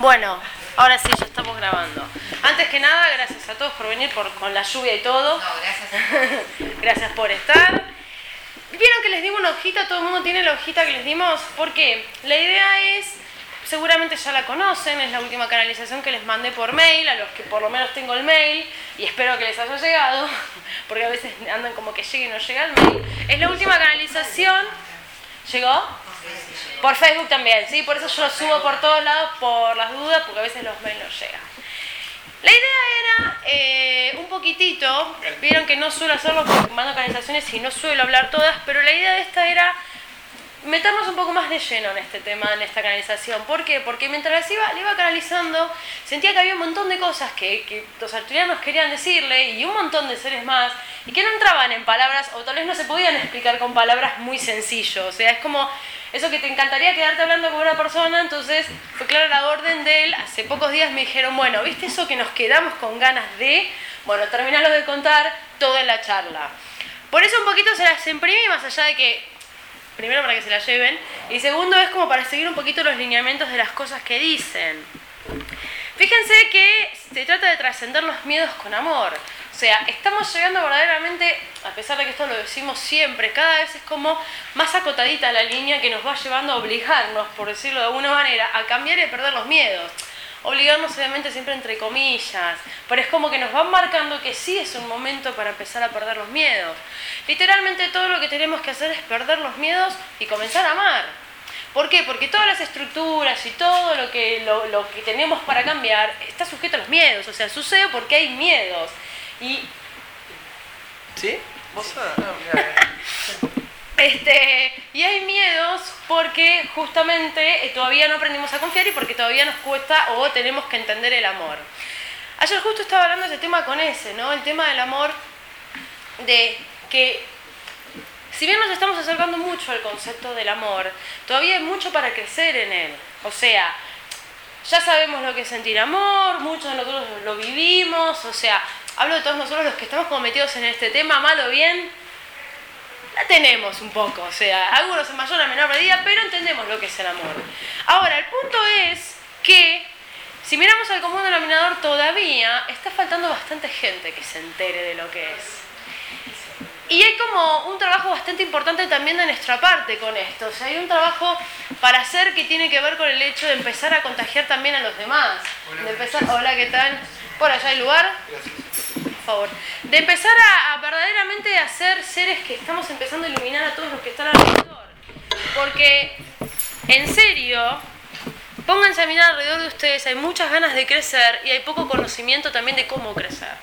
Bueno, ahora sí, ya estamos grabando. Antes que nada, gracias a todos por venir con la lluvia y todo. No, gracias a todos. Gracias por estar. ¿Vieron que les dimos una hojita? Todo el mundo tiene la hojita que les dimos. ¿Por qué? La idea es, seguramente ya la conocen, es la última canalización que les mandé por mail, a los que por lo menos tengo el mail, y espero que les haya llegado, porque a veces andan como que llega y no llega el mail. Es la última canalización. ¿Llegó? Por Facebook también, ¿sí? Por eso yo lo subo por todos lados, por las dudas, porque a veces los mails no llegan. La idea era un poquitito, vieron que no suelo hacerlo porque mando canalizaciones y no suelo hablar todas, pero la idea de esta era meternos un poco más de lleno en este tema, en esta canalización. ¿Por qué? Porque mientras le iba canalizando, sentía que había un montón de cosas que los arturianos querían decirle y un montón de seres más, y que no entraban en palabras, o tal vez no se podían explicar con palabras muy sencillo. O sea, es como eso que te encantaría quedarte hablando con una persona. Entonces fue clara la orden de él. Hace pocos días me dijeron, bueno, ¿viste eso que nos quedamos con ganas de? Bueno, terminarlo de contar todo en la charla. Por eso un poquito se las imprimí, más allá de que, primero para que se las lleven, y segundo es como para seguir un poquito los lineamientos de las cosas que dicen. Fíjense que se trata de trascender los miedos con amor. O sea, estamos llegando verdaderamente, a pesar de que esto lo decimos siempre, cada vez es como más acotadita la línea que nos va llevando a obligarnos, por decirlo de alguna manera, a cambiar y a perder los miedos. Obligarnos obviamente siempre entre comillas, pero es como que nos van marcando que sí es un momento para empezar a perder los miedos. Literalmente todo lo que tenemos que hacer es perder los miedos y comenzar a amar. ¿Por qué? Porque todas las estructuras y todo lo que tenemos para cambiar está sujeto a los miedos. O sea, sucede porque hay miedos. Y... ¿Sí? ¿Vos? Y hay miedos porque justamente todavía no aprendimos a confiar y porque todavía nos cuesta o tenemos que entender el amor. Ayer justo estaba hablando de ese tema con ¿no? El tema del amor, de que si bien nos estamos acercando mucho al concepto del amor, todavía hay mucho para crecer en él. O sea, ya sabemos lo que es sentir amor, muchos de nosotros lo vivimos, o sea, hablo de todos nosotros los que estamos como metidos en este tema, mal o bien, la tenemos un poco, o sea, algunos en mayor o menor medida, pero entendemos lo que es el amor. Ahora, el punto es que, si miramos al común denominador, todavía está faltando bastante gente que se entere de lo que es. Y hay como un trabajo bastante importante también de nuestra parte con esto. O sea, hay un trabajo para hacer que tiene que ver con el hecho de empezar a contagiar también a los demás. Hola, ¿qué tal? ¿Por allá hay lugar? Gracias. Por favor. De empezar a verdaderamente hacer seres que estamos empezando a iluminar a todos los que están alrededor. Porque, en serio, pónganse a mirar alrededor de ustedes, hay muchas ganas de crecer y hay poco conocimiento también de cómo crecer.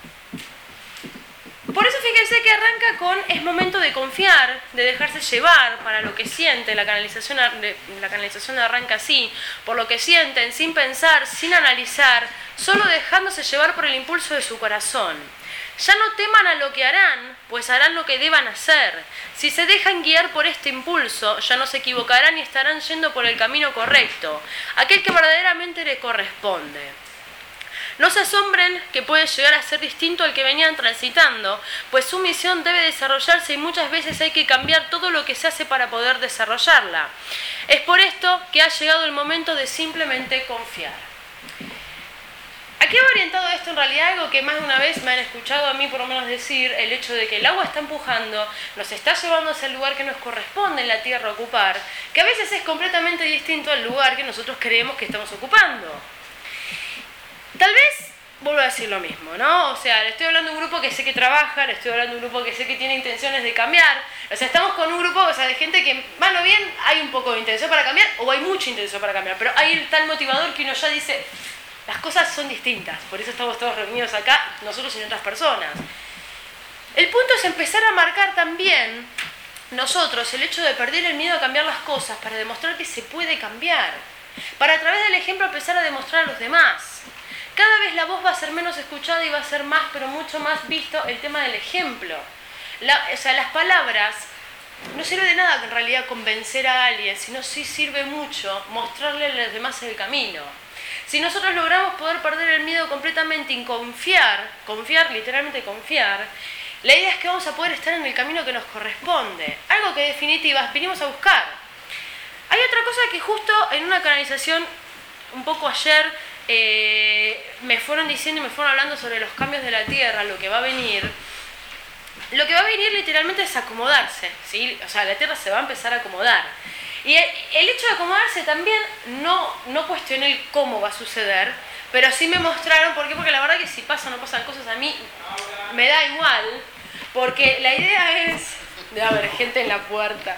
Por eso fíjense que arranca es momento de confiar, de dejarse llevar para lo que siente. La canalización arranca así, por lo que sienten, sin pensar, sin analizar, solo dejándose llevar por el impulso de su corazón. Ya no teman a lo que harán, pues harán lo que deban hacer. Si se dejan guiar por este impulso, ya no se equivocarán y estarán yendo por el camino correcto, aquel que verdaderamente le corresponde. No se asombren que puede llegar a ser distinto al que venían transitando, pues su misión debe desarrollarse y muchas veces hay que cambiar todo lo que se hace para poder desarrollarla. Es por esto que ha llegado el momento de simplemente confiar. ¿A qué va orientado esto en realidad? Algo que más de una vez me han escuchado a mí por lo menos decir, el hecho de que el agua está empujando, nos está llevando hacia el lugar que nos corresponde en la tierra ocupar, que a veces es completamente distinto al lugar que nosotros creemos que estamos ocupando. Tal vez vuelvo a decir lo mismo, ¿no? O sea, le estoy hablando a un grupo que sé que trabaja, le estoy hablando a un grupo que sé que tiene intenciones de cambiar. O sea, estamos con un grupo, o sea, de gente que, mal o bien, hay un poco de intención para cambiar o hay mucha intención para cambiar, pero hay el tal motivador que uno ya dice, las cosas son distintas, por eso estamos todos reunidos acá, nosotros y otras personas. El punto es empezar a marcar también nosotros el hecho de perder el miedo a cambiar las cosas para demostrar que se puede cambiar, para a través del ejemplo empezar a demostrar a los demás. Cada vez la voz va a ser menos escuchada y va a ser más, pero mucho más visto el tema del ejemplo. O sea, las palabras no sirve de nada en realidad convencer a alguien, sino sí sirve mucho mostrarle a los demás el camino. Si nosotros logramos poder perder el miedo completamente y confiar, literalmente confiar, la idea es que vamos a poder estar en el camino que nos corresponde. Algo que en definitiva vinimos a buscar. Hay otra cosa que justo en una canalización un poco ayer me fueron diciendo y me fueron hablando sobre los cambios de la Tierra, lo que va a venir. Lo que va a venir literalmente es acomodarse, ¿sí? O sea, la Tierra se va a empezar a acomodar. Y el hecho de acomodarse también no cuestioné el cómo va a suceder, pero sí me mostraron por qué, porque la verdad que si pasan o no pasan cosas a mí me da igual, porque la idea es... Debe haber gente en la puerta.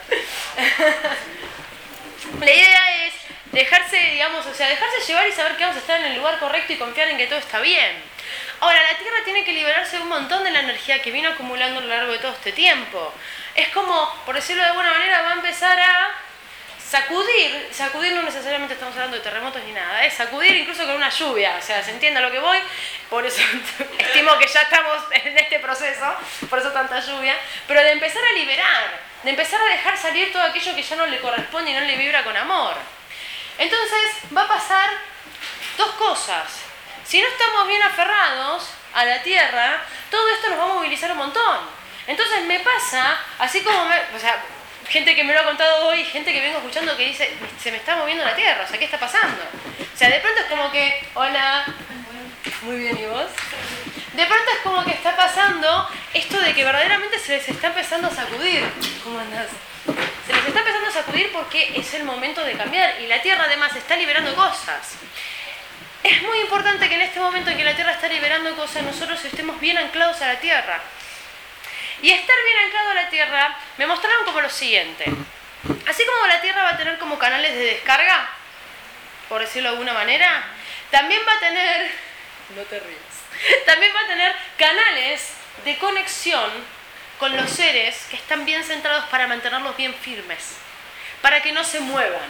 La idea es dejarse, digamos, o sea, dejarse llevar y saber que vamos a estar en el lugar correcto y confiar en que todo está bien. Ahora, la Tierra tiene que liberarse de un montón de la energía que vino acumulando a lo largo de todo este tiempo. Es como, por decirlo de alguna manera, va a empezar a sacudir no necesariamente estamos hablando de terremotos ni nada, es sacudir incluso con una lluvia, o sea, se entiende a lo que voy, por eso estimo que ya estamos en este proceso, por eso tanta lluvia, pero de empezar a liberar, de empezar a dejar salir todo aquello que ya no le corresponde y no le vibra con amor. Entonces va a pasar dos cosas. Si no estamos bien aferrados a la Tierra, todo esto nos va a movilizar un montón. Entonces me pasa, así como o sea, gente que me lo ha contado hoy, gente que vengo escuchando que dice, se me está moviendo la Tierra, o sea, ¿qué está pasando? O sea, de pronto es como que, hola, muy bien, ¿y vos? De pronto es como que está pasando esto de que verdaderamente se les está empezando a sacudir. ¿Cómo andás? Se les está empezando a sacudir porque es el momento de cambiar y la Tierra además está liberando cosas. Es muy importante que en este momento en que la Tierra está liberando cosas, nosotros estemos bien anclados a la Tierra. Y estar bien anclado a la Tierra me mostraron como lo siguiente. Así como la Tierra va a tener como canales de descarga, por decirlo de alguna manera, también va a tener, no te rías, también va a tener canales de conexión con los seres que están bien centrados para mantenerlos bien firmes, para que no se muevan.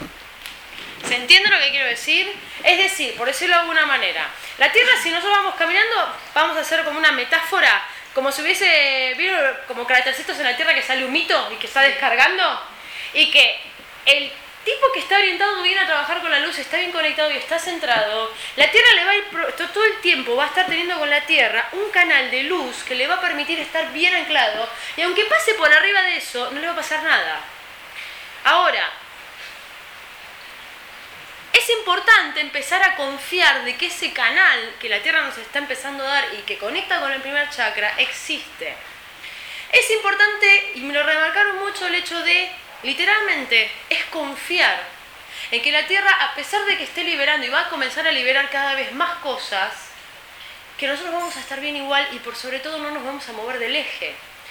¿Se entiende lo que quiero decir? Es decir, por decirlo de alguna manera, la Tierra, si nosotros vamos caminando, vamos a hacer como una metáfora, como si hubiese, ¿vieron? Como crátercitos en la Tierra que sale humito y que está descargando, y que el tipo que está orientado bien a trabajar con la luz, está bien conectado y está centrado, la Tierra le va a ir, todo el tiempo va a estar teniendo con la Tierra un canal de luz que le va a permitir estar bien anclado, y aunque pase por arriba de eso, no le va a pasar nada. Ahora, es importante empezar a confiar de que ese canal que la Tierra nos está empezando a dar y que conecta con el primer chakra existe. Es importante, y me lo remarcaron mucho, el hecho de, literalmente, es confiar en que la Tierra, a pesar de que esté liberando y va a comenzar a liberar cada vez más cosas, que nosotros vamos a estar bien igual y por sobre todo no nos vamos a mover del eje.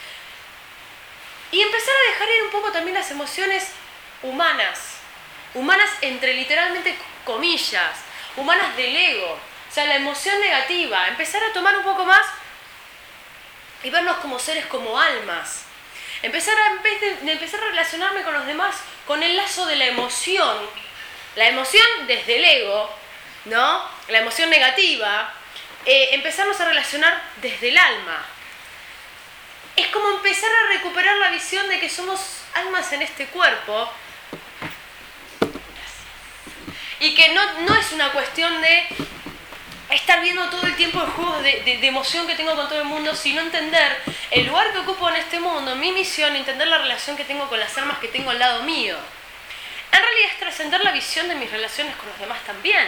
Y empezar a dejar ir un poco también las emociones humanas entre literalmente comillas, humanas del ego, o sea, la emoción negativa, empezar a tomar un poco más y vernos como seres, como almas. En vez de empezar a relacionarme con los demás con el lazo de la emoción desde el ego, ¿no? La emoción negativa, empezarnos a relacionar desde el alma. Es como empezar a recuperar la visión de que somos almas en este cuerpo. Y que no es una cuestión de estar viendo todo el tiempo el juego de emoción que tengo con todo el mundo, sino entender el lugar que ocupo en este mundo, mi misión, entender la relación que tengo con las almas que tengo al lado mío. En realidad es trascender la visión de mis relaciones con los demás también.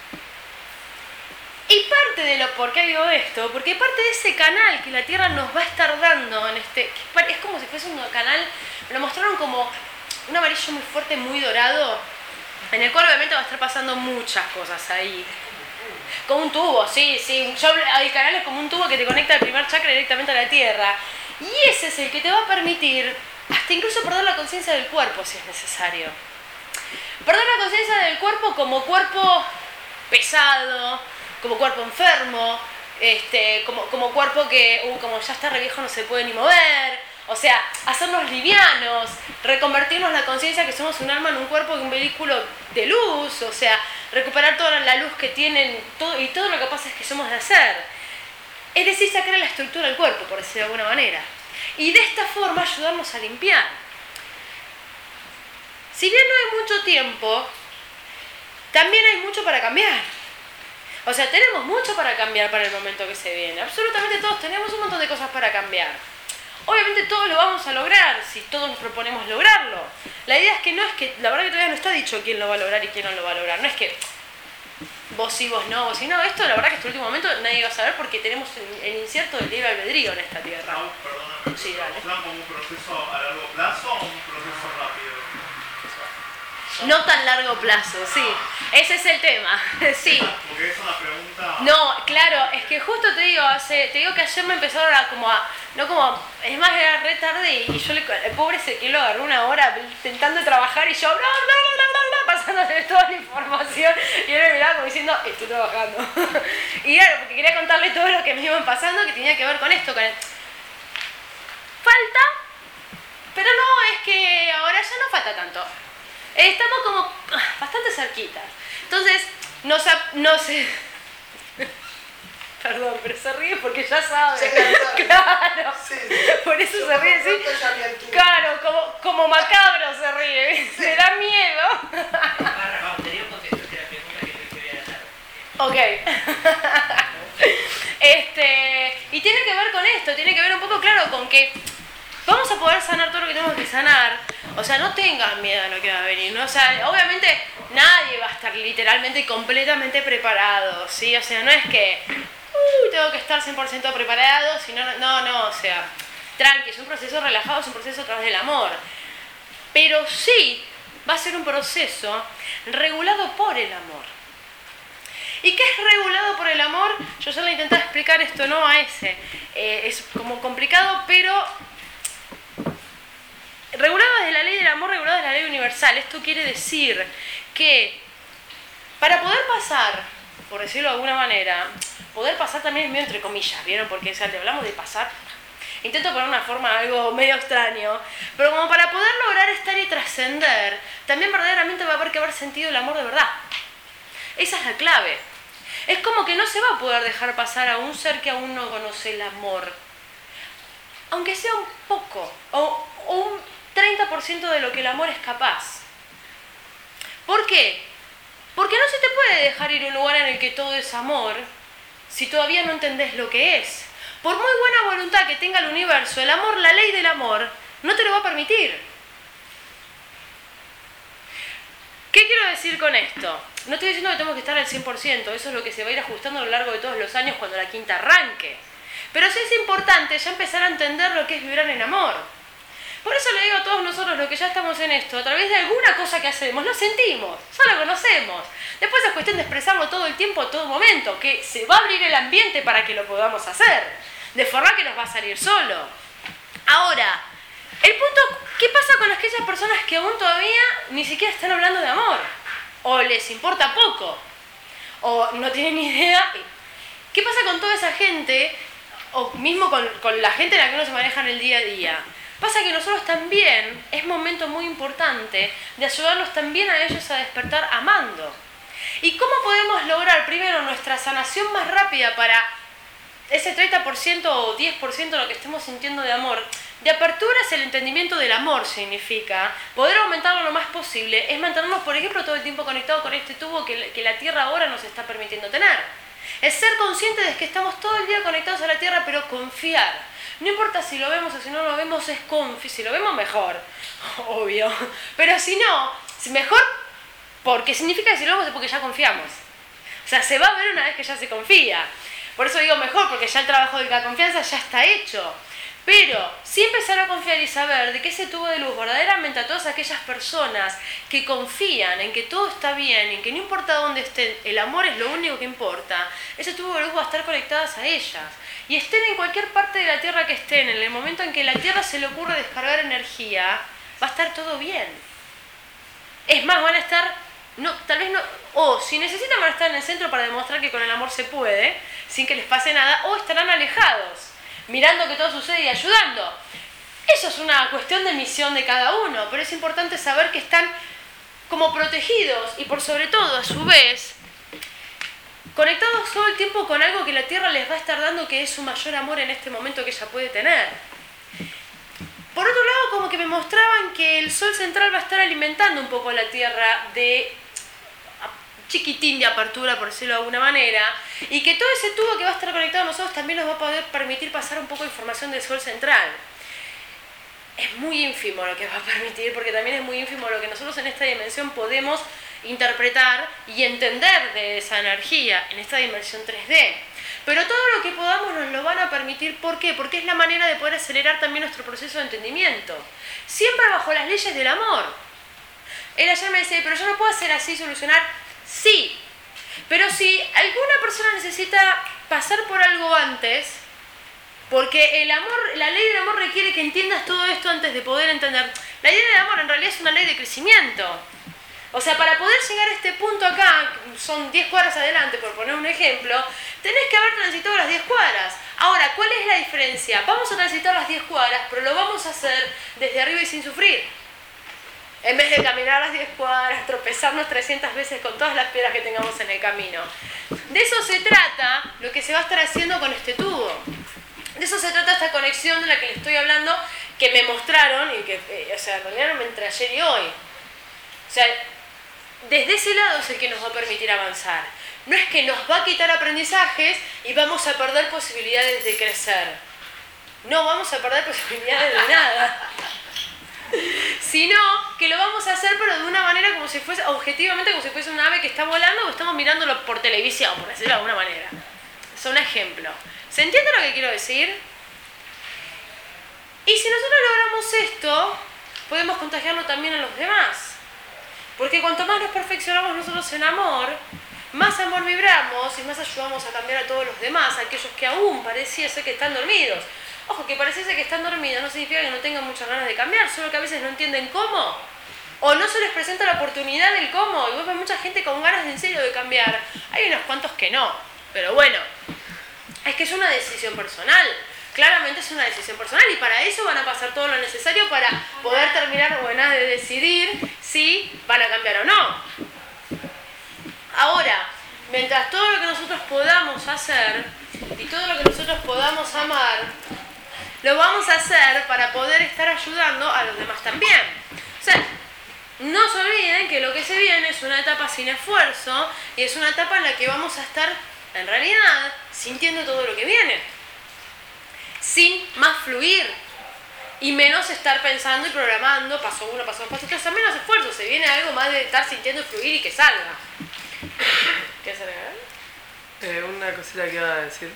Y parte de lo por qué digo esto, porque parte de ese canal que la Tierra nos va a estar dando, es como si fuese un canal, me lo mostraron como un amarillo muy fuerte, muy dorado, en el cual obviamente va a estar pasando muchas cosas ahí. Como un tubo, sí. El canal es como un tubo que te conecta al primer chakra directamente a la Tierra. Y ese es el que te va a permitir hasta incluso perder la conciencia del cuerpo si es necesario. Perder la conciencia del cuerpo como cuerpo pesado, como cuerpo enfermo, como cuerpo que como ya está re viejo no se puede ni mover. O sea, hacernos livianos, reconvertirnos la conciencia que somos un alma en un cuerpo y un vehículo de luz, o sea, recuperar toda la luz que tienen y todo lo que pasa es que somos de hacer. Es decir, sacar la estructura del cuerpo, por decirlo de alguna manera. Y de esta forma ayudarnos a limpiar. Si bien no hay mucho tiempo, también hay mucho para cambiar. O sea, tenemos mucho para cambiar para el momento que se viene. Absolutamente todos tenemos un montón de cosas para cambiar. Obviamente todos lo vamos a lograr si todos nos proponemos lograrlo. La idea es que la verdad que todavía no está dicho quién lo va a lograr y quién no lo va a lograr. No es que vos sí, vos no, vos sí no. Esto la verdad que hasta el último momento nadie va a saber porque tenemos el incierto del libre albedrío en esta tierra. No, perdóname, Sí, dale. ¿plan como un proceso a largo plazo o un proceso rápido? No tan largo plazo, sí. Ese es el tema, sí. Porque es una pregunta... No, claro, es que justo te digo que ayer me empezaron a es más, era re tarde y yo el pobre Ezequiel lo agarró una hora intentando trabajar y yo pasándole toda la información y él me miraba como diciendo, estoy trabajando. Y claro, porque quería contarle todo lo que me iban pasando que tenía que ver con esto, falta, pero no, es que ahora ya no falta tanto. Estamos como bastante cerquitas. Entonces, no sé. Perdón, pero se ríe porque ya sabe. Claro. Sí. Por eso se ríe, sí. Claro, como macabro se ríe. Se da miedo. Te dio contexto de la pregunta que te quería hacer. Ok. Y tiene que ver con esto, tiene que ver un poco, claro, con que vamos a poder sanar todo lo que tenemos que sanar. O sea, no tengan miedo a lo que va a venir, ¿no? O sea, obviamente nadie va a estar literalmente completamente preparado, ¿sí? O sea, no es que tengo que estar 100% preparado, sino no, o sea, tranqui, es un proceso relajado, es un proceso a través del amor. Pero sí va a ser un proceso regulado por el amor. ¿Y qué es regulado por el amor? Yo ya le intenté explicar esto, no a ese. Es como complicado, pero regulado desde la ley del amor, regulado desde la ley universal. Esto quiere decir que para poder pasar, por decirlo de alguna manera, poder pasar también es medio entre comillas, ¿vieron? Porque si hablamos de pasar, intento poner una forma algo medio extraño, pero como para poder lograr estar y trascender, también verdaderamente va a haber que haber sentido el amor de verdad. Esa es la clave. Es como que no se va a poder dejar pasar a un ser que aún no conoce el amor, aunque sea un poco, o un 30% de lo que el amor es capaz. ¿Por qué? Porque no se te puede dejar ir a un lugar en el que todo es amor si todavía no entendés lo que es. Por muy buena voluntad que tenga el universo, el amor, la ley del amor, no te lo va a permitir. ¿Qué quiero decir con esto? No estoy diciendo que tenemos que estar al 100%, eso es lo que se va a ir ajustando a lo largo de todos los años cuando la quinta arranque. Pero sí es importante ya empezar a entender lo que es vibrar en amor. Por eso le digo a todos nosotros, los que ya estamos en esto, a través de alguna cosa que hacemos, lo sentimos, ya lo conocemos. Después es cuestión de expresarlo todo el tiempo, a todo momento, que se va a abrir el ambiente para que lo podamos hacer, de forma que nos va a salir solo. Ahora, el punto, ¿qué pasa con aquellas personas que aún todavía ni siquiera están hablando de amor? O les importa poco, o no tienen ni idea. ¿Qué pasa con toda esa gente, o mismo con la gente en la que uno se maneja en el día a día? Pasa que nosotros también, es momento muy importante de ayudarlos también a ellos a despertar amando. ¿Y cómo podemos lograr primero nuestra sanación más rápida para ese 30% o 10% de lo que estemos sintiendo de amor? De apertura es el entendimiento del amor, significa poder aumentarlo lo más posible, es mantenernos, por ejemplo, todo el tiempo conectados con este tubo que la Tierra ahora nos está permitiendo tener. Es ser conscientes de que estamos todo el día conectados a la Tierra, pero confiar. No importa si lo vemos o si no lo vemos, es confiar. Si lo vemos, mejor, obvio. Pero si no, mejor porque significa que si lo vemos es porque ya confiamos. O sea, se va a ver una vez que ya se confía. Por eso digo mejor, porque ya el trabajo de la confianza ya está hecho. Pero sí empezar a confiar y saber de que ese tubo de luz verdaderamente a todas aquellas personas que confían en que todo está bien, en que no importa dónde estén, el amor es lo único que importa, ese tubo de luz va a estar conectadas a ellas. Y estén en cualquier parte de la Tierra que estén, en el momento en que la Tierra se le ocurre descargar energía, va a estar todo bien. Es más, van a estar, tal vez no, o si necesitan van a estar en el centro para demostrar que con el amor se puede, sin que les pase nada, o estarán alejados, mirando que todo sucede y ayudando. Eso es una cuestión de misión de cada uno, pero es importante saber que están como protegidos y por sobre todo, a su vez, conectados todo el tiempo con algo que la Tierra les va a estar dando, que es su mayor amor en este momento que ella puede tener. Por otro lado, como que me mostraban que el Sol central va a estar alimentando un poco a la Tierra de chiquitín de apertura, por decirlo de alguna manera, y que todo ese tubo que va a estar conectado a nosotros también nos va a poder permitir pasar un poco de información del Sol central. Es muy ínfimo lo que va a permitir, porque también es muy ínfimo lo que nosotros en esta dimensión podemos interpretar y entender de esa energía en esta dimensión 3D. Pero todo lo que podamos nos lo van a permitir. ¿Por qué? Porque es la manera de poder acelerar también nuestro proceso de entendimiento. Siempre bajo las leyes del amor. Él ayer me decía, pero yo no puedo hacer así, solucionar. Sí, pero si alguna persona necesita pasar por algo antes, porque el amor, la ley del amor requiere que entiendas todo esto antes de poder entender. La ley del amor en realidad es una ley de crecimiento. O sea, para poder llegar a este punto acá, son 10 cuadras adelante, por poner un ejemplo, tenés que haber transitado las 10 cuadras. Ahora, ¿cuál es la diferencia? Vamos a transitar las 10 cuadras, pero lo vamos a hacer desde arriba y sin sufrir. En vez de caminar las 10 cuadras, tropezarnos 300 veces con todas las piedras que tengamos en el camino. De eso se trata lo que se va a estar haciendo con este tubo. De eso se trata esta conexión de la que les estoy hablando, que me mostraron, y que, o sea, en realidad no me entre ayer y hoy. O sea, desde ese lado es el que nos va a permitir avanzar. No es que nos va a quitar aprendizajes y vamos a perder posibilidades de crecer. No vamos a perder posibilidades de nada. Sino que lo vamos a hacer, pero de una manera como si fuese, objetivamente, como si fuese una ave que está volando o estamos mirándolo por televisión, por decirlo de alguna manera. Es un ejemplo. ¿Se entiende lo que quiero decir? Y si nosotros logramos esto, podemos contagiarlo también a los demás. Porque cuanto más nos perfeccionamos nosotros en amor, más amor vibramos y más ayudamos a cambiar a todos los demás, a aquellos que aún pareciera ser que están dormidos. Ojo, que pareciese que están dormidos no significa que no tengan muchas ganas de cambiar, solo que a veces no entienden cómo. O no se les presenta la oportunidad del cómo. Y vos ves mucha gente con ganas de en serio de cambiar. Hay unos cuantos que no. Pero bueno, es que es una decisión personal. Claramente es una decisión personal y para eso van a pasar todo lo necesario para poder terminar de decidir si van a cambiar o no. Ahora, mientras todo lo que nosotros podamos hacer y todo lo que nosotros podamos amar, lo vamos a hacer para poder estar ayudando a los demás también. O sea, no se olviden que lo que se viene es una etapa sin esfuerzo y es una etapa en la que vamos a estar, en realidad, sintiendo todo lo que viene. Sin más fluir y menos estar pensando y programando, paso uno, paso dos, paso tres, menos esfuerzo. Se viene algo más de estar sintiendo fluir y que salga. ¿Quieres agregar? Una cosita que iba a decir.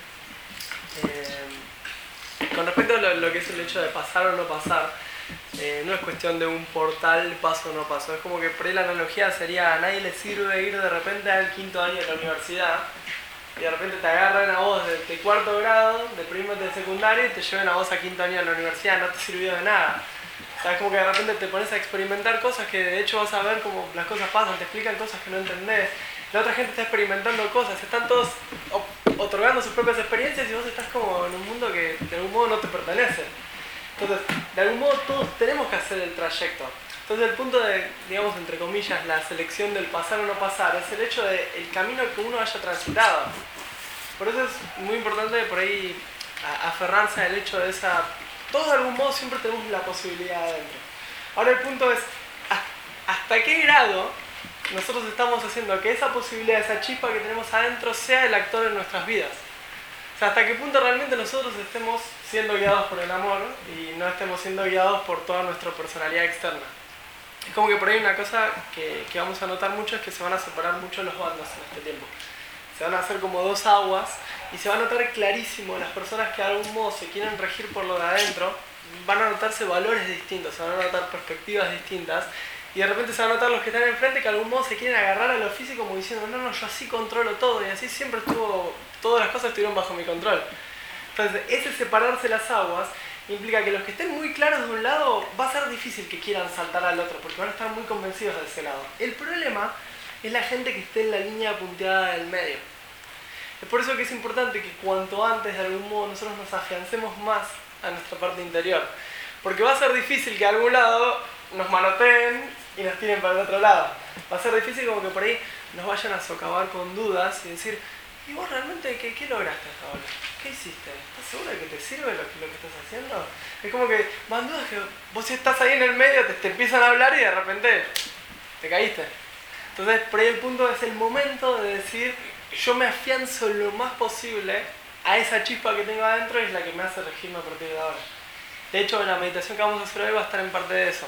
Con respecto a lo que es el hecho de pasar o no pasar, no es cuestión de un portal paso o no paso. Es como que por ahí la analogía sería: a nadie le sirve ir de repente al 5º año de la universidad y de repente te agarran a vos de 4º grado, de primer de secundaria, y te llevan a vos a 5º año de la universidad. No te sirvió de nada. O sea, es como que de repente te pones a experimentar cosas que de hecho vas a ver cómo las cosas pasan, te explican cosas que no entendés. La otra gente está experimentando cosas, están todos otorgando sus propias experiencias y vos estás como en un mundo que de algún modo no te pertenece. Entonces, de algún modo todos tenemos que hacer el trayecto. Entonces el punto de, digamos, entre comillas, la selección del pasar o no pasar, es el hecho de el camino que uno haya transitado. Por eso es muy importante por ahí aferrarse al hecho de esa... Todos de algún modo siempre tenemos la posibilidad adentro. Ahora el punto es, ¿hasta qué grado nosotros estamos haciendo que esa posibilidad, esa chispa que tenemos adentro sea el actor en nuestras vidas? O sea, ¿hasta qué punto realmente nosotros estemos siendo guiados por el amor y no estemos siendo guiados por toda nuestra personalidad externa? Es como que por ahí una cosa que vamos a notar mucho es que se van a separar mucho los bandos en este tiempo. Se van a hacer como dos aguas y se va a notar clarísimo las personas que de algún modo se quieren regir por lo de adentro, van a notarse valores distintos, se van a notar perspectivas distintas. Y de repente se van a notar los que están enfrente que de algún modo se quieren agarrar a lo físico como diciendo: no, yo así controlo todo y así siempre todas las cosas estuvieron bajo mi control. Entonces ese separarse las aguas implica que los que estén muy claros de un lado va a ser difícil que quieran saltar al otro porque van a estar muy convencidos de ese lado. El problema es la gente que esté en la línea punteada del medio. Es por eso que es importante que cuanto antes de algún modo nosotros nos afiancemos más a nuestra parte interior. Porque va a ser difícil que de algún lado nos manoteen y nos tiren para el otro lado. Va a ser difícil como que por ahí nos vayan a socavar con dudas y decir: ¿y vos realmente qué lograste hasta ahora? ¿Qué hiciste? ¿Estás seguro de que te sirve lo que estás haciendo? Es como que van dudas que vos, si estás ahí en el medio, te empiezan a hablar y de repente te caíste. Entonces por ahí el punto es el momento de decir: yo me afianzo lo más posible a esa chispa que tengo adentro y es la que me hace regirme a partir de ahora. De hecho, la meditación que vamos a hacer hoy va a estar en parte de eso.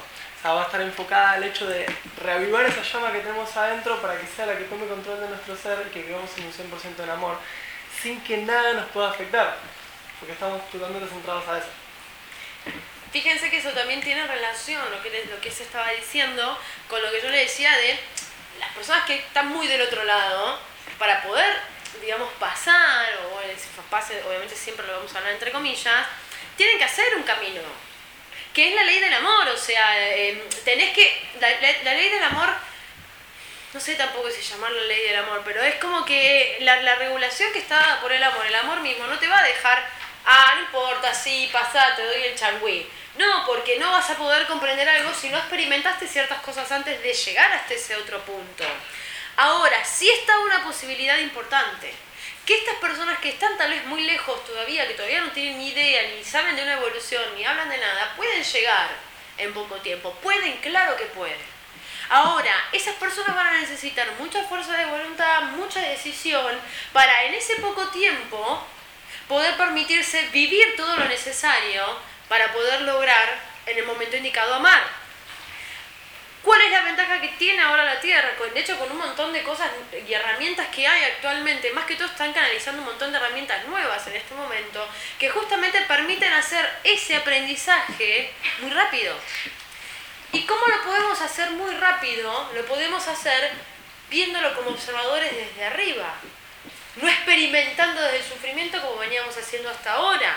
sea, va a estar enfocada al hecho de reavivar esa llama que tenemos adentro para que sea la que tome control de nuestro ser y que vivamos en un 100% en amor, sin que nada nos pueda afectar, porque estamos totalmente centrados a eso. Fíjense que eso también tiene relación, lo que se estaba diciendo, con lo que yo le decía de las personas que están muy del otro lado, para poder, digamos, pasar, o si pase, obviamente siempre lo vamos a hablar entre comillas, tienen que hacer un camino, que es la ley del amor. O sea, tenés que, la ley del amor, no sé tampoco si llamarla ley del amor, pero es como que la regulación que está dada por el amor mismo no te va a dejar, no importa, sí, pasá, te doy el changüí. No, porque no vas a poder comprender algo si no experimentaste ciertas cosas antes de llegar hasta ese otro punto. Ahora, sí está una posibilidad importante, que estas personas que están tal vez muy lejos todavía, que todavía no tienen ni idea, ni saben de una evolución, ni hablan de nada, pueden llegar en poco tiempo. Pueden, claro que pueden. Ahora, esas personas van a necesitar mucha fuerza de voluntad, mucha decisión, para en ese poco tiempo poder permitirse vivir todo lo necesario para poder lograr en el momento indicado amar. ¿Cuál es la ventaja que tiene ahora la Tierra? De hecho, con un montón de cosas y herramientas que hay actualmente, más que todo están canalizando un montón de herramientas nuevas en este momento, que justamente permiten hacer ese aprendizaje muy rápido. ¿Y cómo lo podemos hacer muy rápido? Lo podemos hacer viéndolo como observadores desde arriba, no experimentando desde el sufrimiento como veníamos haciendo hasta ahora.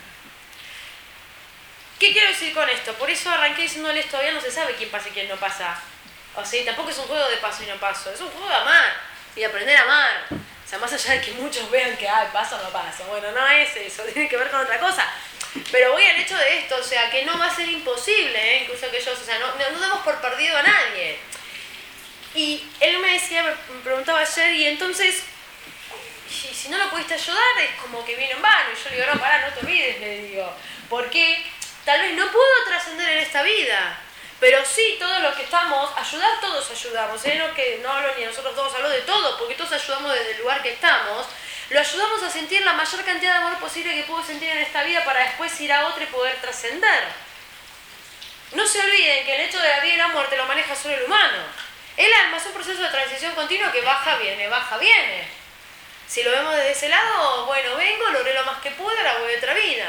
¿Qué quiero decir con esto? Por eso arranqué diciéndoles, todavía no se sabe quién pasa y quién no pasa. O sea, tampoco es un juego de paso y no paso, es un juego de amar y de aprender a amar. O sea, más allá de que muchos vean que pasa o no pasa. Bueno, no es eso, tiene que ver con otra cosa. Pero voy al hecho de esto, o sea, que no va a ser imposible, incluso que ellos, o sea, no damos por perdido a nadie. Y él me decía, me preguntaba ayer, y entonces, si no lo pudiste ayudar, es como que viene en vano. Y yo le digo, no, pará, no te olvides, le digo. Porque tal vez no puedo trascender en esta vida, pero sí, todos los que estamos, ayudar, todos ayudamos. No hablo ni de nosotros todos, hablo de todos, porque todos ayudamos desde el lugar que estamos. Lo ayudamos a sentir la mayor cantidad de amor posible que puedo sentir en esta vida para después ir a otra y poder trascender. No se olviden que el hecho de la vida y la muerte lo maneja solo el humano. El alma es un proceso de transición continuo que baja, viene, baja, viene. Si lo vemos desde ese lado, bueno, vengo, logré lo más que pude, ahora voy a otra vida.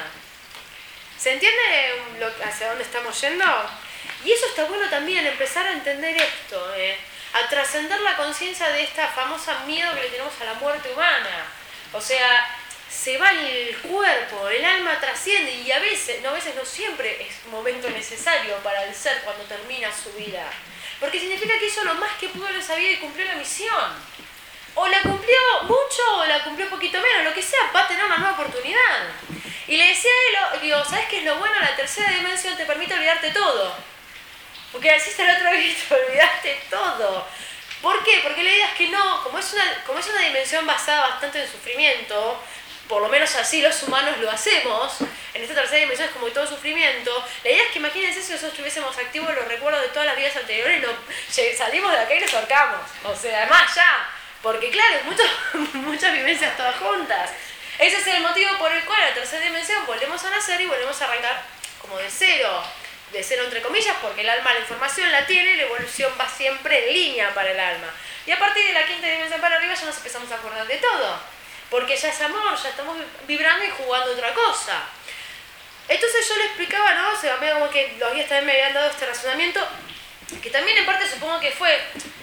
¿Se entiende hacia dónde estamos yendo? Y eso está bueno también, empezar a entender esto, a trascender la conciencia de esta famosa miedo que le tenemos a la muerte humana. O sea, se va el cuerpo, el alma trasciende, y a veces no siempre es momento necesario para el ser cuando termina su vida. Porque significa que hizo lo más que pudo en esa vida y cumplió la misión. O la cumplió mucho o la cumplió poquito menos, lo que sea, va a tener una nueva oportunidad. Y le decía a él, digo, ¿sabes qué es lo bueno? La tercera dimensión te permite olvidarte todo. Porque así el otro día te olvidaste todo. ¿Por qué? Porque la idea es que no, como es una dimensión basada bastante en sufrimiento, por lo menos así los humanos lo hacemos, en esta tercera dimensión es como todo sufrimiento, la idea es que imagínense si nosotros tuviésemos activos los recuerdos de todas las vidas anteriores, salimos de acá y nos ahorcamos. O sea, además ya, porque claro, muchas vivencias todas juntas. Ese es el motivo por el cual en la tercera dimensión volvemos a nacer y volvemos a arrancar como de cero entre comillas, porque el alma la información la tiene, la evolución va siempre en línea para el alma. Y a partir de la quinta dimensión para arriba ya nos empezamos a acordar de todo, porque ya es amor, ya estamos vibrando y jugando otra cosa. Entonces yo le explicaba, ¿no? O sea, como que los guías también me habían dado este razonamiento, que también en parte supongo que fue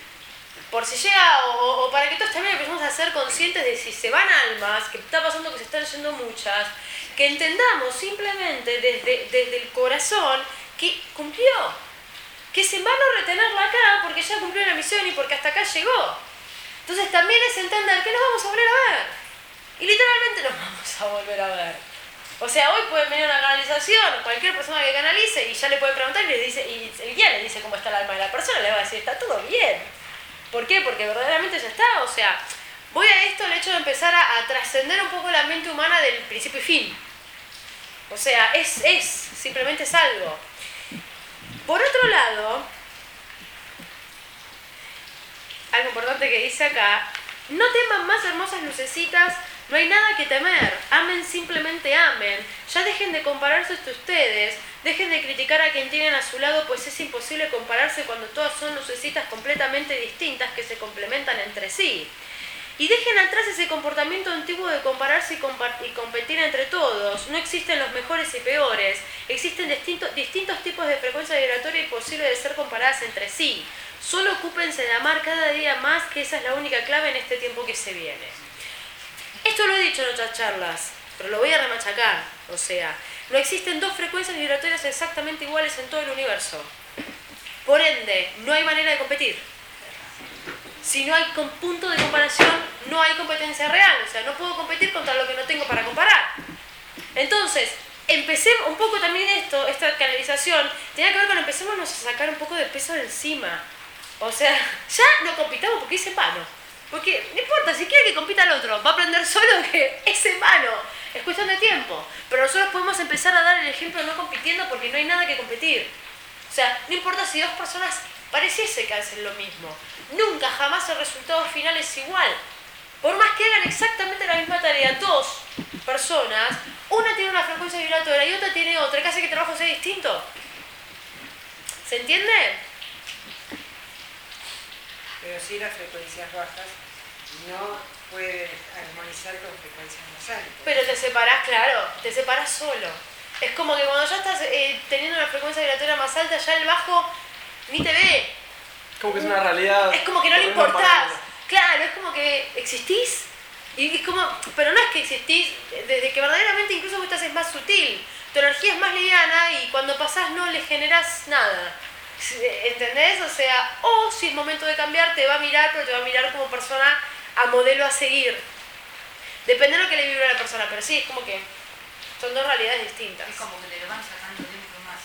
por si llega, o para que todos también empecemos a ser conscientes de si se van almas, que está pasando que se están yendo muchas, que entendamos simplemente desde el corazón que cumplió, que se van a retenerla acá porque ya cumplió la misión y porque hasta acá llegó. Entonces también es entender que nos vamos a volver a ver, y literalmente nos vamos a volver a ver. O sea, hoy pueden venir a una canalización, cualquier persona que canalice, y ya le puede preguntar y el guía le dice cómo está el alma de la persona, le va a decir, está todo bien. ¿Por qué? Porque verdaderamente ya está. O sea, voy a esto, el hecho de empezar a trascender un poco la mente humana del principio y fin. O sea, simplemente es algo. Por otro lado, algo importante que dice acá, no teman más, hermosas lucecitas, no hay nada que temer, amen, simplemente amen, ya dejen de compararse entre ustedes, Dejen de criticar a quien tienen a su lado, pues es imposible compararse cuando todas son lucecitas completamente distintas que se complementan entre sí. Y dejen atrás ese comportamiento antiguo de compararse y competir entre todos. No existen los mejores y peores. Existen distintos tipos de frecuencia vibratoria imposibles de ser comparadas entre sí. Solo ocúpense de amar cada día más, que esa es la única clave en este tiempo que se viene. Esto lo he dicho en otras charlas, pero lo voy a remachacar. O sea, no existen dos frecuencias vibratorias exactamente iguales en todo el universo. Por ende, no hay manera de competir. Si no hay punto de comparación, no hay competencia real. O sea, no puedo competir contra lo que no tengo para comparar. Entonces, empecemos un poco también esta canalización, tiene que ver con empecemos a sacar un poco de peso de encima. O sea, ya no compitamos porque es en vano. Porque no importa, si quiere que compita el otro, va a aprender solo que es en vano. Es cuestión de tiempo. Pero nosotros podemos empezar a dar el ejemplo no compitiendo porque no hay nada que competir. O sea, no importa si dos personas pareciese que hacen lo mismo. Nunca, jamás el resultado final es igual. Por más que hagan exactamente la misma tarea, dos personas, una tiene una frecuencia vibratoria y otra tiene otra, que hace que el trabajo sea distinto. ¿Se entiende? Pero si las frecuencias bajas no puedes armonizar con frecuencias más altas. Pero te separás, claro, te separás solo. Es como que cuando ya estás teniendo una frecuencia vibratoria más alta, ya el bajo ni te ve. Como que es una realidad. Es como que no le importás. Claro, es como que existís. Y es como, pero no es que existís, desde que verdaderamente incluso vos estás es más sutil. Tu energía es más liviana y cuando pasás no le generás nada. ¿Entendés? O sea, o si es momento de cambiar, te va a mirar, pero te va a mirar como persona a modelo a seguir. Depende de lo que le vibra a la persona, pero sí, es como que son dos realidades distintas. Es como que te lo van sacando dentro más.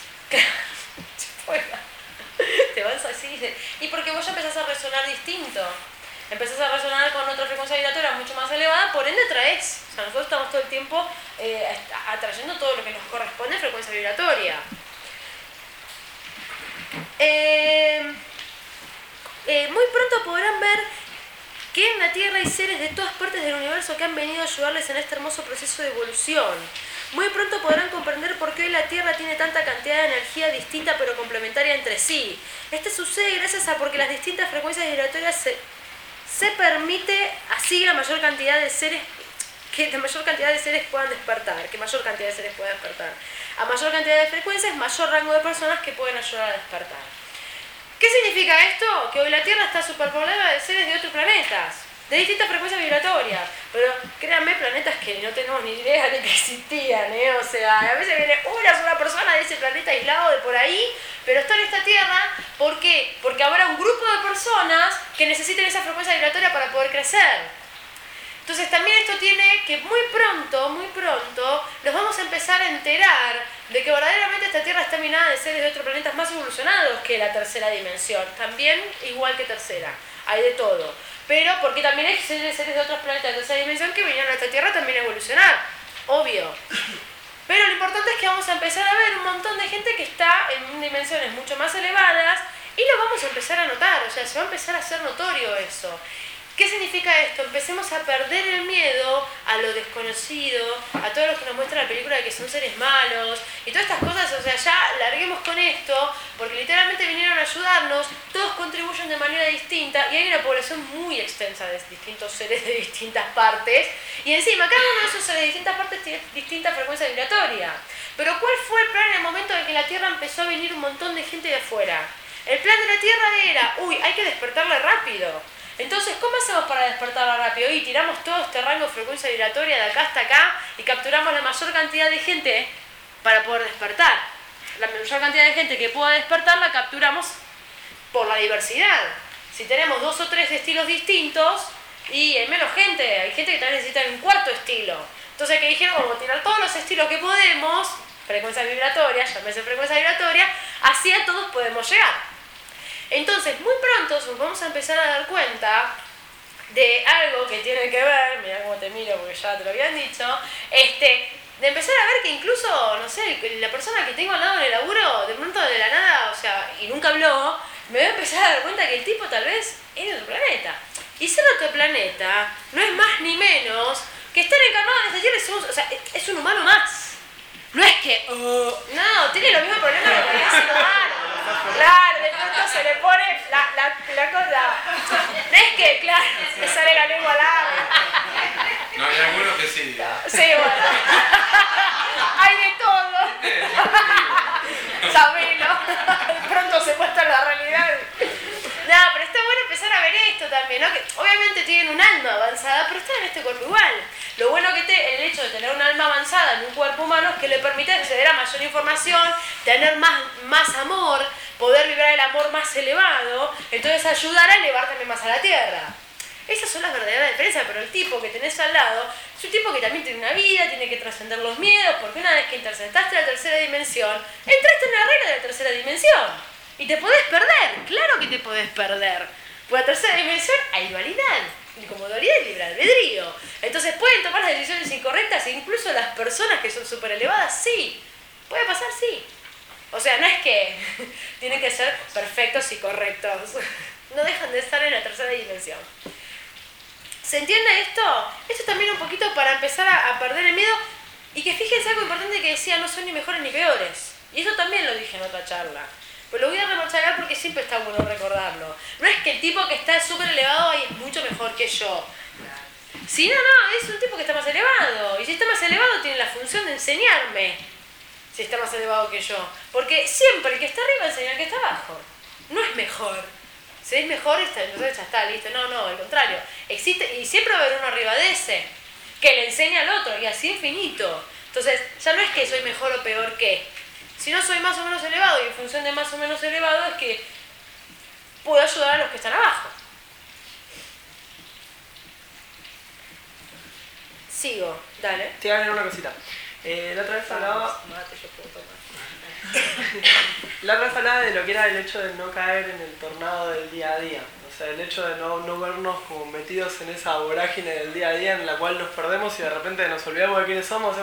Te vas así. Y porque vos ya empezás a resonar distinto. Empezás a resonar con otra frecuencia vibratoria mucho más elevada, por ende traes. O sea, nosotros estamos todo el tiempo atrayendo todo lo que nos corresponde en frecuencia vibratoria. Muy pronto podrán ver que en la Tierra hay seres de todas partes del universo que han venido a ayudarles en este hermoso proceso de evolución. Muy pronto podrán comprender por qué hoy la Tierra tiene tanta cantidad de energía distinta pero complementaria entre sí. Este sucede gracias a porque las distintas frecuencias vibratorias se permite así la mayor cantidad de seres puedan despertar, que mayor cantidad de seres puedan despertar. A mayor cantidad de frecuencias, mayor rango de personas que pueden ayudar a despertar. ¿Qué significa esto? Que hoy la Tierra está superpoblada de seres de otros planetas, de distintas frecuencias vibratorias. Pero créanme, planetas que no tenemos ni idea de que existían, O sea, a veces viene una sola persona de ese planeta aislado de por ahí, pero está en esta Tierra, ¿por qué? Porque habrá un grupo de personas que necesiten esa frecuencia vibratoria para poder crecer. Entonces también esto tiene que muy pronto nos vamos a empezar a enterar de que verdaderamente esta Tierra está minada de seres de otros planetas más evolucionados que la tercera dimensión. También igual que tercera, hay de todo. Pero porque también hay seres de otros planetas de tercera dimensión que vinieron a esta Tierra también a evolucionar, obvio. Pero lo importante es que vamos a empezar a ver un montón de gente que está en dimensiones mucho más elevadas y lo vamos a empezar a notar, o sea, se va a empezar a hacer notorio eso. ¿Qué significa esto? Empecemos a perder el miedo a lo desconocido, a todo lo que nos muestra la película de que son seres malos y todas estas cosas, o sea, ya larguemos con esto, porque literalmente vinieron a ayudarnos, todos contribuyen de manera distinta y hay una población muy extensa de distintos seres de distintas partes y encima cada uno de esos seres de distintas partes tiene distinta frecuencia vibratoria. Pero ¿cuál fue el plan en el momento en que la Tierra empezó a venir un montón de gente de afuera? El plan de la Tierra era, hay que despertarla rápido. Entonces, ¿cómo hacemos para despertarla rápido? Y tiramos todo este rango de frecuencia vibratoria de acá hasta acá y capturamos la mayor cantidad de gente para poder despertar. La mayor cantidad de gente que pueda despertar la capturamos por la diversidad. Si tenemos 2 o 3 estilos distintos y hay menos gente, hay gente que también necesita un cuarto estilo. Entonces, que dijeron, vamos a tirar todos los estilos que podemos, frecuencia vibratoria, llámese frecuencia vibratoria, así a todos podemos llegar. Entonces, muy pronto nos vamos a empezar a dar cuenta de algo que tiene que ver, mirá cómo te miro porque ya te lo habían dicho, de empezar a ver que incluso, no sé, la persona que tengo al lado en el laburo, de pronto de la nada, o sea, y nunca habló, me voy a empezar a dar cuenta que el tipo tal vez es de otro planeta. Y ser de otro planeta no es más ni menos que estar encarnado en esta tierra, o sea, es un humano más. No es que, no, tiene los mismos problemas que con el ácido árico. Claro, de pronto se le pone la cosa. No es que, claro, le sale la lengua larga. No, hay algunos que sí, digamos. Sí, bueno. Hay de todo. Sabelo. De pronto se muestra la realidad. No, pero está bueno empezar a ver esto también, ¿no? Que obviamente tienen un alma avanzada, pero están en este cuerpo igual. Lo bueno que el hecho de tener un alma avanzada en un cuerpo humano es que le permite acceder a mayor información, tener más amor, poder vibrar el amor más elevado, entonces ayudar a elevar también más a la tierra. Esas son las verdaderas diferencias, pero el tipo que tenés al lado es un tipo que también tiene una vida, tiene que trascender los miedos, porque una vez que interceptaste la tercera dimensión, entraste en la regla de la tercera dimensión. Y te podés perder, claro que te podés perder. Porque en la tercera dimensión hay dualidad, como dualidad y libre albedrío. Entonces pueden tomar las decisiones incorrectas, e incluso las personas que son súper elevadas, sí. Puede pasar, sí. O sea, no es que tienen que ser perfectos y correctos. No dejan de estar en la tercera dimensión. ¿Se entiende esto? Esto es también un poquito para empezar a perder el miedo. Y que fíjense algo importante que decía, no son ni mejores ni peores. Y eso también lo dije en otra charla. Pero lo voy a remarcar porque siempre está bueno recordarlo. No es que el tipo que está súper elevado ahí es mucho mejor que yo. Sí, no, es un tipo que está más elevado. Y si está más elevado tiene la función de enseñarme. Si está más elevado que yo. Porque siempre el que está arriba enseña al que está abajo. No es mejor. Si es mejor, entonces ya está, listo. No, al contrario. Existe, y siempre va a haber uno arriba de ese, que le enseña al otro, y así infinito. Entonces, ya no es que soy mejor o peor que. Si no soy más o menos elevado, y en función de más o menos elevado, es que puedo ayudar a los que están abajo. Sigo, dale. Te voy a leer una cosita. La otra vez hablaba... La otra vez hablaba de lo que era el hecho de no caer en el tornado del día a día. O sea, el hecho de no vernos como metidos en esa vorágine del día a día en la cual nos perdemos y de repente nos olvidamos de quiénes somos.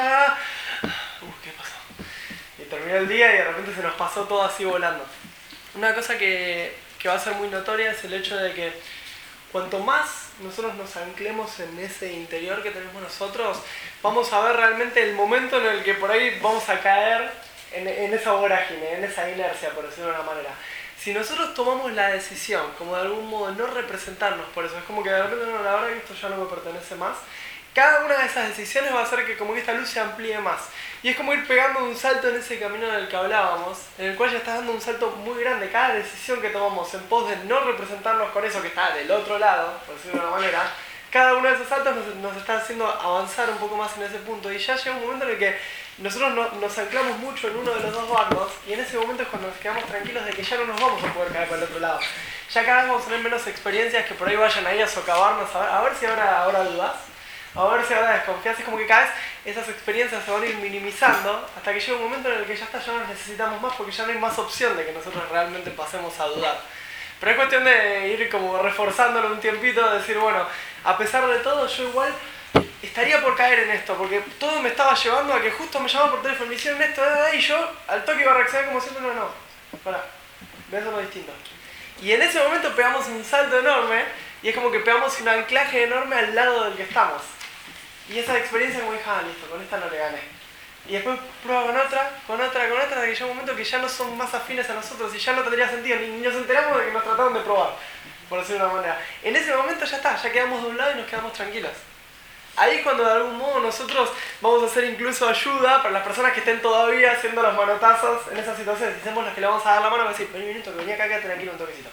¿Qué pasó? Y terminó el día y de repente se nos pasó todo así volando. Una cosa que va a ser muy notoria es el hecho de que cuanto más nosotros nos anclemos en ese interior que tenemos nosotros, vamos a ver realmente el momento en el que por ahí vamos a caer en esa vorágine, en esa inercia, por decirlo de una manera. Si nosotros tomamos la decisión, como de algún modo, no representarnos por eso, es como que de repente, no, la verdad que esto ya no me pertenece más, cada una de esas decisiones va a hacer que como que esta luz se amplíe más. Y es como ir pegando un salto en ese camino del que hablábamos, en el cual ya estás dando un salto muy grande. Cada decisión que tomamos en pos de no representarnos con eso que está del otro lado, por decirlo de una manera, cada uno de esos saltos nos está haciendo avanzar un poco más en ese punto. Y ya llega un momento en el que nosotros nos anclamos mucho en uno de los dos bandos, y en ese momento es cuando nos quedamos tranquilos de que ya no nos vamos a poder caer para el otro lado. Ya cada vez vamos a tener menos experiencias que por ahí vayan ahí a socavarnos, a ver si ahora dudas, a ver si ahora desconfías. Es como que cada vez esas experiencias se van a ir minimizando hasta que llega un momento en el que ya no las necesitamos más, porque ya no hay más opción de que nosotros realmente pasemos a dudar. Pero es cuestión de ir como reforzándolo un tiempito, de decir, bueno, a pesar de todo, yo igual estaría por caer en esto, porque todo me estaba llevando a que justo me llamaban por teléfono, me hicieron esto, y yo al toque iba a reaccionar como siempre, no, pará, voy a hacerlo distinto. Y en ese momento pegamos un salto enorme, y es como que pegamos un anclaje enorme al lado del que estamos. Y esa experiencia como dije, listo, con esta no le gané. Y después prueba con otra, hasta que llega un momento que ya no son más afines a nosotros y ya no tendría sentido, ni nos enteramos de que nos trataron de probar, por decirlo de una manera. En ese momento ya está, ya quedamos de un lado y nos quedamos tranquilos. Ahí es cuando de algún modo nosotros vamos a hacer incluso ayuda para las personas que estén todavía haciendo los manotazos en esas situaciones. Si somos los que le vamos a dar la mano, vamos a decir, vení un minuto, que venía acá, quédate tranquilo un toquecito.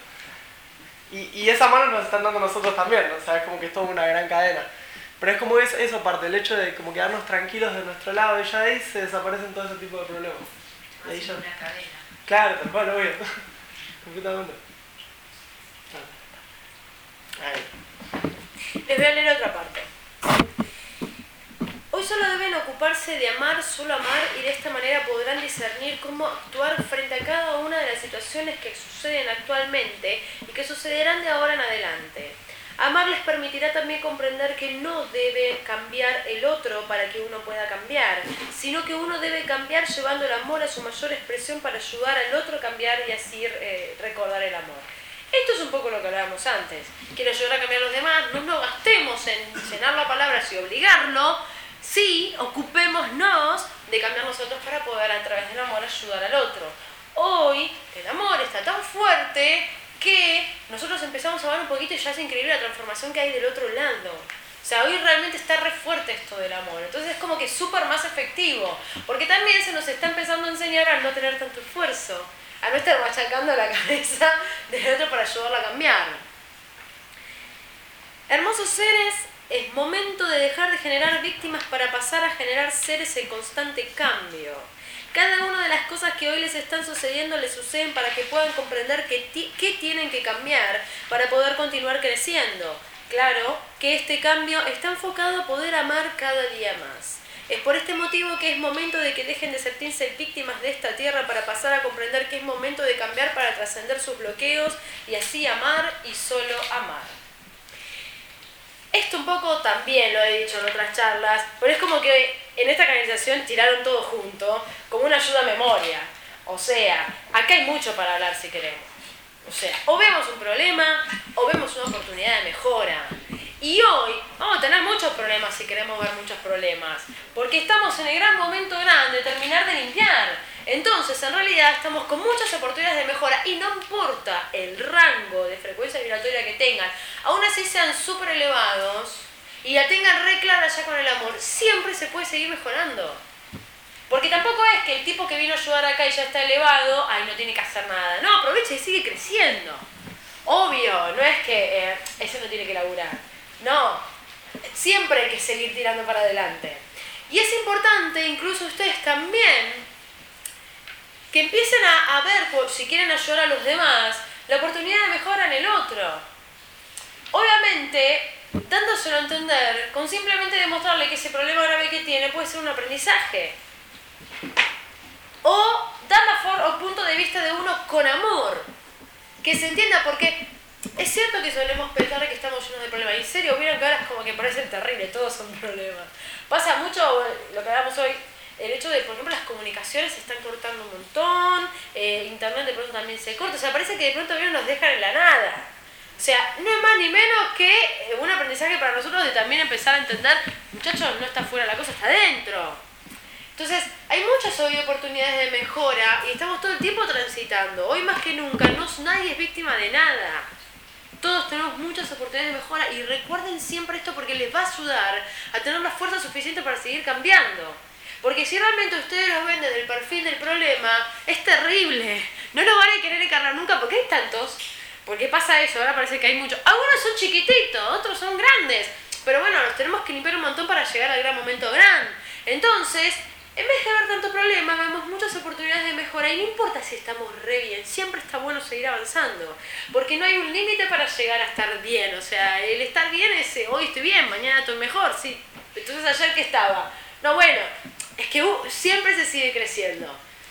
Y esa mano nos están dando nosotros también, o sea, es como que es toda una gran cadena. Pero es como eso aparte, el hecho de como quedarnos tranquilos de nuestro lado, y ya de ahí se desaparecen todo ese tipo de problemas. Y ahí ya... una cadena. Claro, tal cual, obvio. Completamente. Ahí. Les voy a leer otra parte. Hoy solo deben ocuparse de amar, solo amar, y de esta manera podrán discernir cómo actuar frente a cada una de las situaciones que suceden actualmente y que sucederán de ahora en adelante. Amar les permitirá también comprender que no debe cambiar el otro para que uno pueda cambiar, sino que uno debe cambiar llevando el amor a su mayor expresión para ayudar al otro a cambiar y así recordar el amor. Esto es un poco lo que hablábamos antes. Quiero ayudar a cambiar a los demás, no nos gastemos en llenar la palabra y obligarlo. Sí, ocupémonos de cambiar nosotros para poder a través del amor ayudar al otro. Hoy el amor está tan fuerte que nosotros empezamos a ver un poquito y ya es increíble la transformación que hay del otro lado. O sea, hoy realmente está re fuerte esto del amor. Entonces es como que es súper más efectivo. Porque también se nos está empezando a enseñar a no tener tanto esfuerzo. A no estar machacando la cabeza del otro para ayudarla a cambiar. Hermosos seres, es momento de dejar de generar víctimas para pasar a generar seres en constante cambio. Cada una de las cosas que hoy les están sucediendo les suceden para que puedan comprender qué tienen que cambiar para poder continuar creciendo. Claro que este cambio está enfocado a poder amar cada día más. Es por este motivo que es momento de que dejen de sentirse víctimas de esta tierra para pasar a comprender que es momento de cambiar para trascender sus bloqueos y así amar y solo amar. Esto un poco también lo he dicho en otras charlas, pero es como que en esta canalización tiraron todo junto, como una ayuda a memoria. O sea, acá hay mucho para hablar si queremos. O sea, o vemos un problema, o vemos una oportunidad de mejora. Y hoy vamos a tener muchos problemas si queremos ver muchos problemas, porque estamos en el gran momento grande de terminar de limpiar. Entonces, en realidad, estamos con muchas oportunidades de mejora y no importa el rango de frecuencia vibratoria que tengan, aún así sean súper elevados y la tengan re clara ya con el amor, siempre se puede seguir mejorando. Porque tampoco es que el tipo que vino a ayudar acá y ya está elevado, ay, no tiene que hacer nada. No, aprovecha y sigue creciendo. Obvio, no es que ese no tiene que laburar. No, siempre hay que seguir tirando para adelante. Y es importante, incluso ustedes también, que empiecen a ver, si quieren ayudar a los demás, la oportunidad de mejora en el otro. Obviamente, dándoselo a entender, con simplemente demostrarle que ese problema grave que tiene puede ser un aprendizaje. O dar o punto de vista de uno con amor. Que se entienda, porque es cierto que solemos pensar que estamos llenos de problemas. Y en serio, vieron que ahora es como que parecen terribles, todos son problemas. Pasa mucho lo que hablamos hoy, el hecho de, por ejemplo, las comunicaciones se están cortando un montón, internet de pronto también se corta, o sea, parece que de pronto nos dejan en la nada. O sea, no es más ni menos que un aprendizaje para nosotros de también empezar a entender, muchachos, no está fuera la cosa, está dentro. Entonces, hay muchas hoy oportunidades de mejora y estamos todo el tiempo transitando. Hoy más que nunca, nadie es víctima de nada. Todos tenemos muchas oportunidades de mejora y recuerden siempre esto porque les va a ayudar a tener la fuerza suficiente para seguir cambiando. Porque si realmente ustedes lo ven desde el perfil del problema, es terrible. No lo van a querer encarnar nunca porque hay tantos. Porque pasa eso, ahora parece que hay muchos. Algunos son chiquititos, otros son grandes. Pero bueno, nos tenemos que limpiar un montón para llegar al gran momento gran. Entonces, en vez de ver tanto problema, vemos muchas oportunidades de mejora y no importa si estamos re bien, siempre está bueno seguir avanzando, porque no hay un límite para llegar a estar bien, o sea, el estar bien es hoy estoy bien, mañana estoy mejor, sí, entonces ayer que estaba, no bueno, es que siempre se sigue creciendo.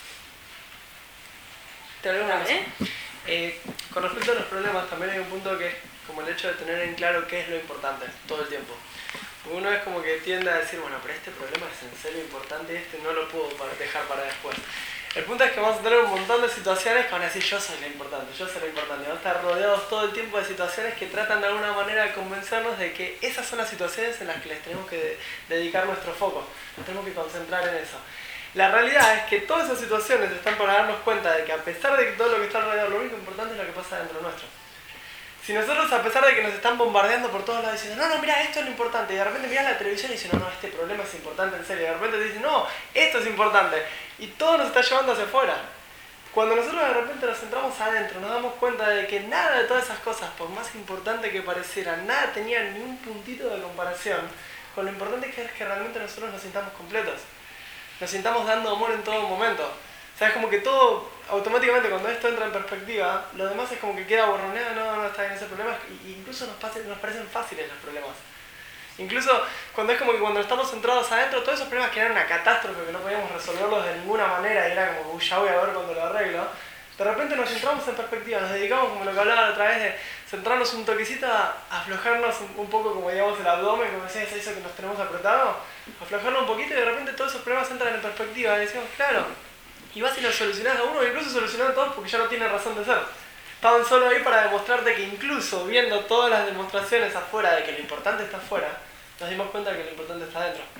Te hago una cosa. Con respecto a los problemas también hay un punto que es como el hecho de tener en claro qué es lo importante todo el tiempo. Uno es como que tiende a decir, bueno, pero este problema es en serio importante y este no lo puedo dejar para después. El punto es que vamos a tener un montón de situaciones que van a decir, yo soy lo importante, yo soy lo importante. Vamos a estar rodeados todo el tiempo de situaciones que tratan de alguna manera de convencernos de que esas son las situaciones en las que les tenemos que dedicar nuestro foco. Nos tenemos que concentrar en eso. La realidad es que todas esas situaciones están para darnos cuenta de que a pesar de que todo lo que está alrededor, lo único importante es lo que pasa dentro nuestro. Si nosotros, a pesar de que nos están bombardeando por todos lados diciendo, no, mira, esto es lo importante, y de repente miras la televisión y dices, no, este problema es importante, en serio, y de repente te dicen, no, esto es importante, y todo nos está llevando hacia afuera. Cuando nosotros de repente nos centramos adentro, nos damos cuenta de que nada de todas esas cosas, por más importante que parecieran, nada tenía ni un puntito de comparación con lo importante que es que realmente nosotros nos sintamos completos, nos sintamos dando amor en todo momento. O sea, es como que todo, automáticamente cuando esto entra en perspectiva, lo demás es como que queda borroneado, no está bien ese problema, y incluso nos parecen fáciles los problemas. Incluso cuando es como que cuando estamos centrados adentro, todos esos problemas que eran una catástrofe, que no podíamos resolverlos de ninguna manera, y era como, ya voy a ver cuando lo arreglo, de repente nos centramos en perspectiva, nos dedicamos, como lo que hablaba la otra vez, de centrarnos un toquecito a aflojarnos un poco, como digamos el abdomen, como decías, eso que nos tenemos apretado, aflojarlo un poquito y de repente todos esos problemas entran en perspectiva, y decimos, claro, y vas y los solucionás a uno, incluso solucionás a todos porque ya no tienen razón de ser. Estaban solo ahí para demostrarte que incluso viendo todas las demostraciones afuera de que lo importante está afuera, nos dimos cuenta de que lo importante está adentro.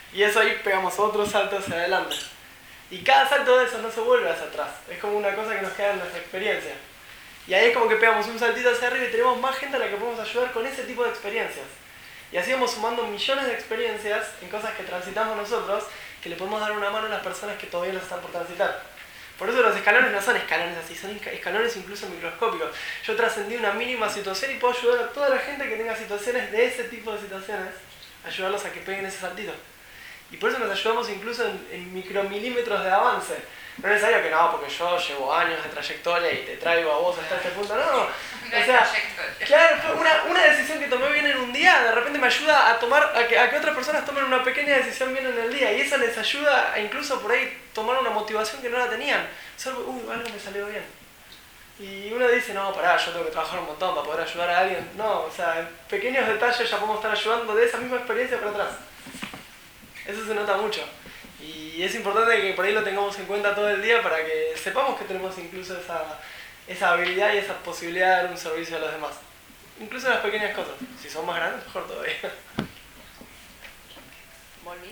Y eso ahí pegamos otro salto hacia adelante. Y cada salto de eso no se vuelve hacia atrás. Es como una cosa que nos queda en nuestra experiencia. Y ahí es como que pegamos un saltito hacia arriba y tenemos más gente a la que podemos ayudar con ese tipo de experiencias. Y así vamos sumando millones de experiencias en cosas que transitamos nosotros, que le podemos dar una mano a las personas que todavía las están por transitar. Por eso los escalones no son escalones así, son escalones incluso microscópicos. Yo trascendí una mínima situación y puedo ayudar a toda la gente que tenga situaciones de ese tipo de situaciones, ayudarlos a que peguen ese saltito. Y por eso nos ayudamos incluso en micromilímetros de avance. No es necesario que no, porque yo llevo años de trayectoria y te traigo a vos hasta este punto. No, o sea, claro, fue una decisión que tomé bien en un día, de repente me ayuda a que otras personas tomen una pequeña decisión bien en el día. Y eso les ayuda a incluso por ahí tomar una motivación que no la tenían. Solo, algo me salió bien. Y uno dice, no, pará, yo tengo que trabajar un montón para poder ayudar a alguien. No, o sea, en pequeños detalles ya podemos estar ayudando de esa misma experiencia para atrás. Eso se nota mucho. Y es importante que por ahí lo tengamos en cuenta todo el día para que sepamos que tenemos incluso esa habilidad y esa posibilidad de dar un servicio a los demás. Incluso las pequeñas cosas. Si son más grandes, mejor todavía. Volví.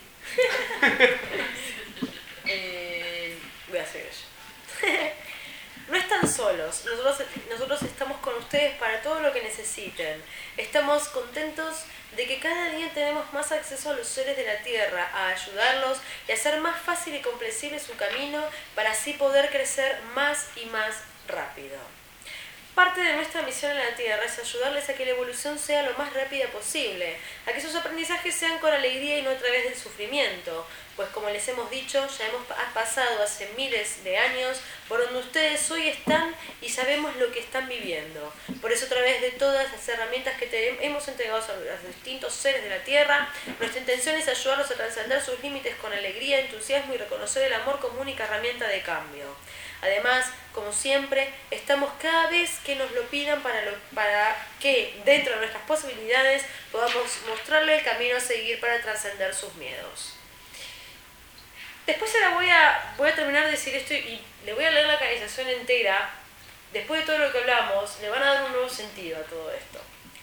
Voy a seguir yo. No están solos. Nosotros estamos con ustedes para todo lo que necesiten. Estamos contentos de que cada día tenemos más acceso a los seres de la Tierra, a ayudarlos y hacer más fácil y comprensible su camino para así poder crecer más y más rápido. Parte de nuestra misión en la Tierra es ayudarles a que la evolución sea lo más rápida posible, a que sus aprendizajes sean con alegría y no a través del sufrimiento, pues como les hemos dicho, ya hemos pasado hace miles de años por donde ustedes hoy están y sabemos lo que están viviendo. Por eso a través de todas las herramientas que hemos entregado a los distintos seres de la Tierra, nuestra intención es ayudarlos a trascender sus límites con alegría, entusiasmo y reconocer el amor como única herramienta de cambio. Además, como siempre, estamos cada vez que nos lo pidan para que, dentro de nuestras posibilidades, podamos mostrarle el camino a seguir para trascender sus miedos. Después ahora voy a terminar de decir esto y le voy a leer la canalización entera. Después de todo lo que hablamos, le van a dar un nuevo sentido a todo esto.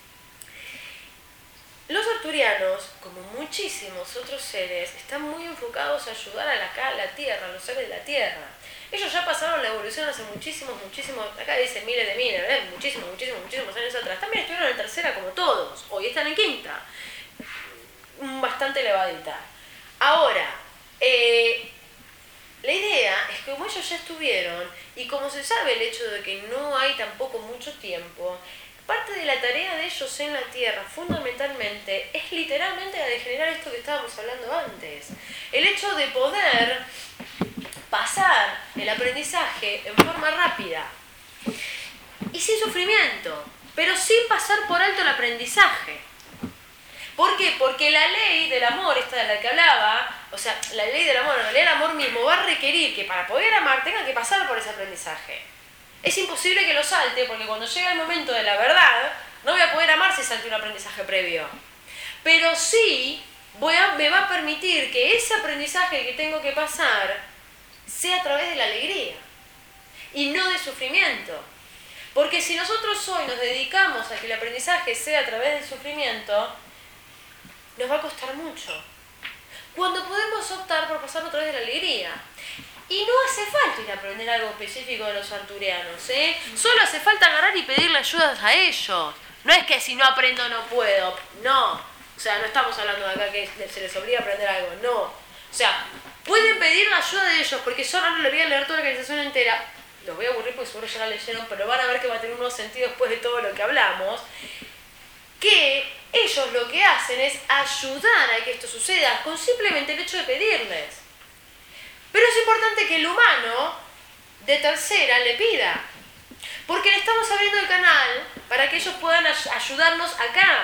Los arturianos, como muchísimos otros seres, están muy enfocados a ayudar a la Tierra, a los seres de la Tierra. Ellos ya pasaron la evolución hace muchísimos, acá dice miles de miles, muchísimos años atrás. También estuvieron en tercera como todos, hoy están en quinta. Bastante elevadita. Ahora, la idea es que como ellos ya estuvieron, y como se sabe el hecho de que no hay tampoco mucho tiempo, parte de la tarea de ellos en la Tierra, fundamentalmente, es literalmente la de generar esto que estábamos hablando antes. El hecho de poder pasar el aprendizaje en forma rápida y sin sufrimiento, pero sin pasar por alto el aprendizaje. ¿Por qué? Porque la ley del amor, esta de la que hablaba, o sea, la ley del amor, la ley del amor mismo va a requerir que para poder amar tengan que pasar por ese aprendizaje. Es imposible que lo salte, porque cuando llega el momento de la verdad, no voy a poder amar si salte un aprendizaje previo. Pero sí me va a permitir que ese aprendizaje que tengo que pasar sea a través de la alegría y no de sufrimiento. Porque si nosotros hoy nos dedicamos a que el aprendizaje sea a través del sufrimiento, nos va a costar mucho. Cuando podemos optar por pasarlo a través de la alegría. Y no hace falta ir a aprender algo específico de los arturianos, ¿eh? Solo hace falta agarrar y pedirle ayudas a ellos. No es que si no aprendo no puedo, no. O sea, no estamos hablando de acá que se les obliga a aprender algo, no. O sea, pueden pedir la ayuda de ellos, porque yo ahora les voy a leer toda la organización entera. Los voy a aburrir porque seguro ya la leyeron, pero van a ver que va a tener un nuevo sentido después de todo lo que hablamos. Que ellos lo que hacen es ayudar a que esto suceda con simplemente el hecho de pedirles. Pero es importante que el humano de tercera le pida. Porque le estamos abriendo el canal para que ellos puedan ayudarnos acá.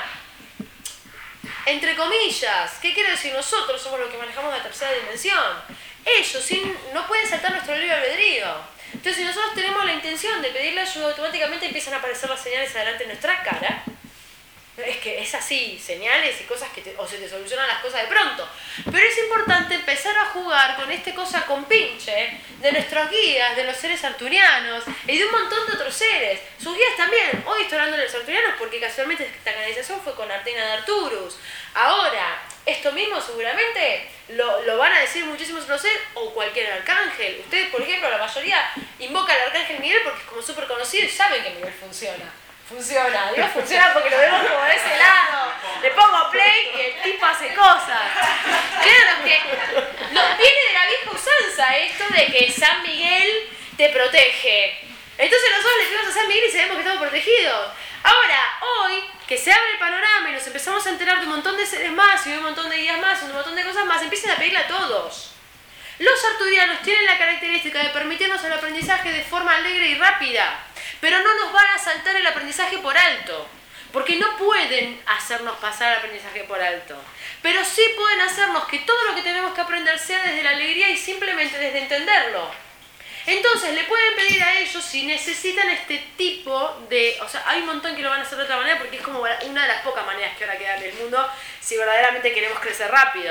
Entre comillas. ¿Qué quiere decir? Nosotros somos los que manejamos la tercera dimensión. Ellos no pueden saltar nuestro libre albedrío. Entonces, si nosotros tenemos la intención de pedirle ayuda, automáticamente empiezan a aparecer las señales adelante en nuestra cara. Es que es así, señales y cosas o se te solucionan las cosas de pronto. Pero es importante empezar a jugar con este cosa con pinche de nuestros guías, de los seres arturianos y de un montón de otros seres. Sus guías también. Hoy estoy hablando de los arturianos porque casualmente esta canalización fue con Artena de Arturus. Ahora, esto mismo seguramente lo van a decir muchísimos profesores o cualquier arcángel. Ustedes, por ejemplo, la mayoría invoca al arcángel Miguel porque es como súper conocido y saben que Miguel funciona. Digo funciona porque lo vemos como de ese lado. Le pongo play y el tipo hace cosas. Claro que viene de la vieja usanza esto de que San Miguel te protege. Entonces nosotros le pedimos a San Miguel y sabemos que estamos protegidos. Ahora, hoy, que se abre el panorama y nos empezamos a enterar de un montón de seres más y de un montón de guías más y de un montón de cosas más, empiecen a pedirle a todos. Los arturianos tienen la característica de permitirnos el aprendizaje de forma alegre y rápida, pero no nos van a saltar el aprendizaje por alto, porque no pueden hacernos pasar el aprendizaje por alto, pero sí pueden hacernos que todo lo que tenemos que aprender sea desde la alegría y simplemente desde entenderlo. Entonces le pueden pedir a ellos si necesitan este tipo de... O sea, hay un montón que lo van a hacer de otra manera porque es como una de las pocas maneras que ahora quedan en el mundo si verdaderamente queremos crecer rápido.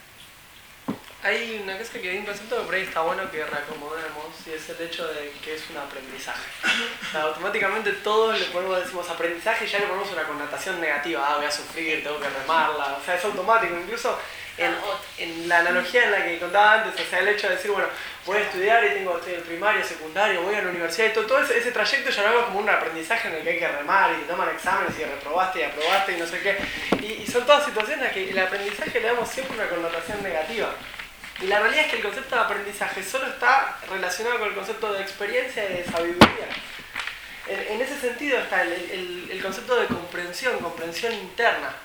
Hay una cosa que hay un concepto que por ahí está bueno que reacomodemos y es el hecho de que es un aprendizaje. O sea, automáticamente todos le ponemos, decimos aprendizaje y ya le ponemos una connotación negativa. Voy a sufrir, tengo que remarla. O sea, es automático. Incluso en la analogía en la que contaba antes, o sea, el hecho de decir, bueno, voy a estudiar y estoy en primario, secundario, voy a la universidad y todo ese trayecto ya lo vemos como un aprendizaje en el que hay que remar y te toman exámenes y reprobaste y aprobaste y no sé qué. Y son todas situaciones en las que el aprendizaje le damos siempre una connotación negativa. Y la realidad es que el concepto de aprendizaje solo está relacionado con el concepto de experiencia y de sabiduría. En ese sentido está el concepto de comprensión interna.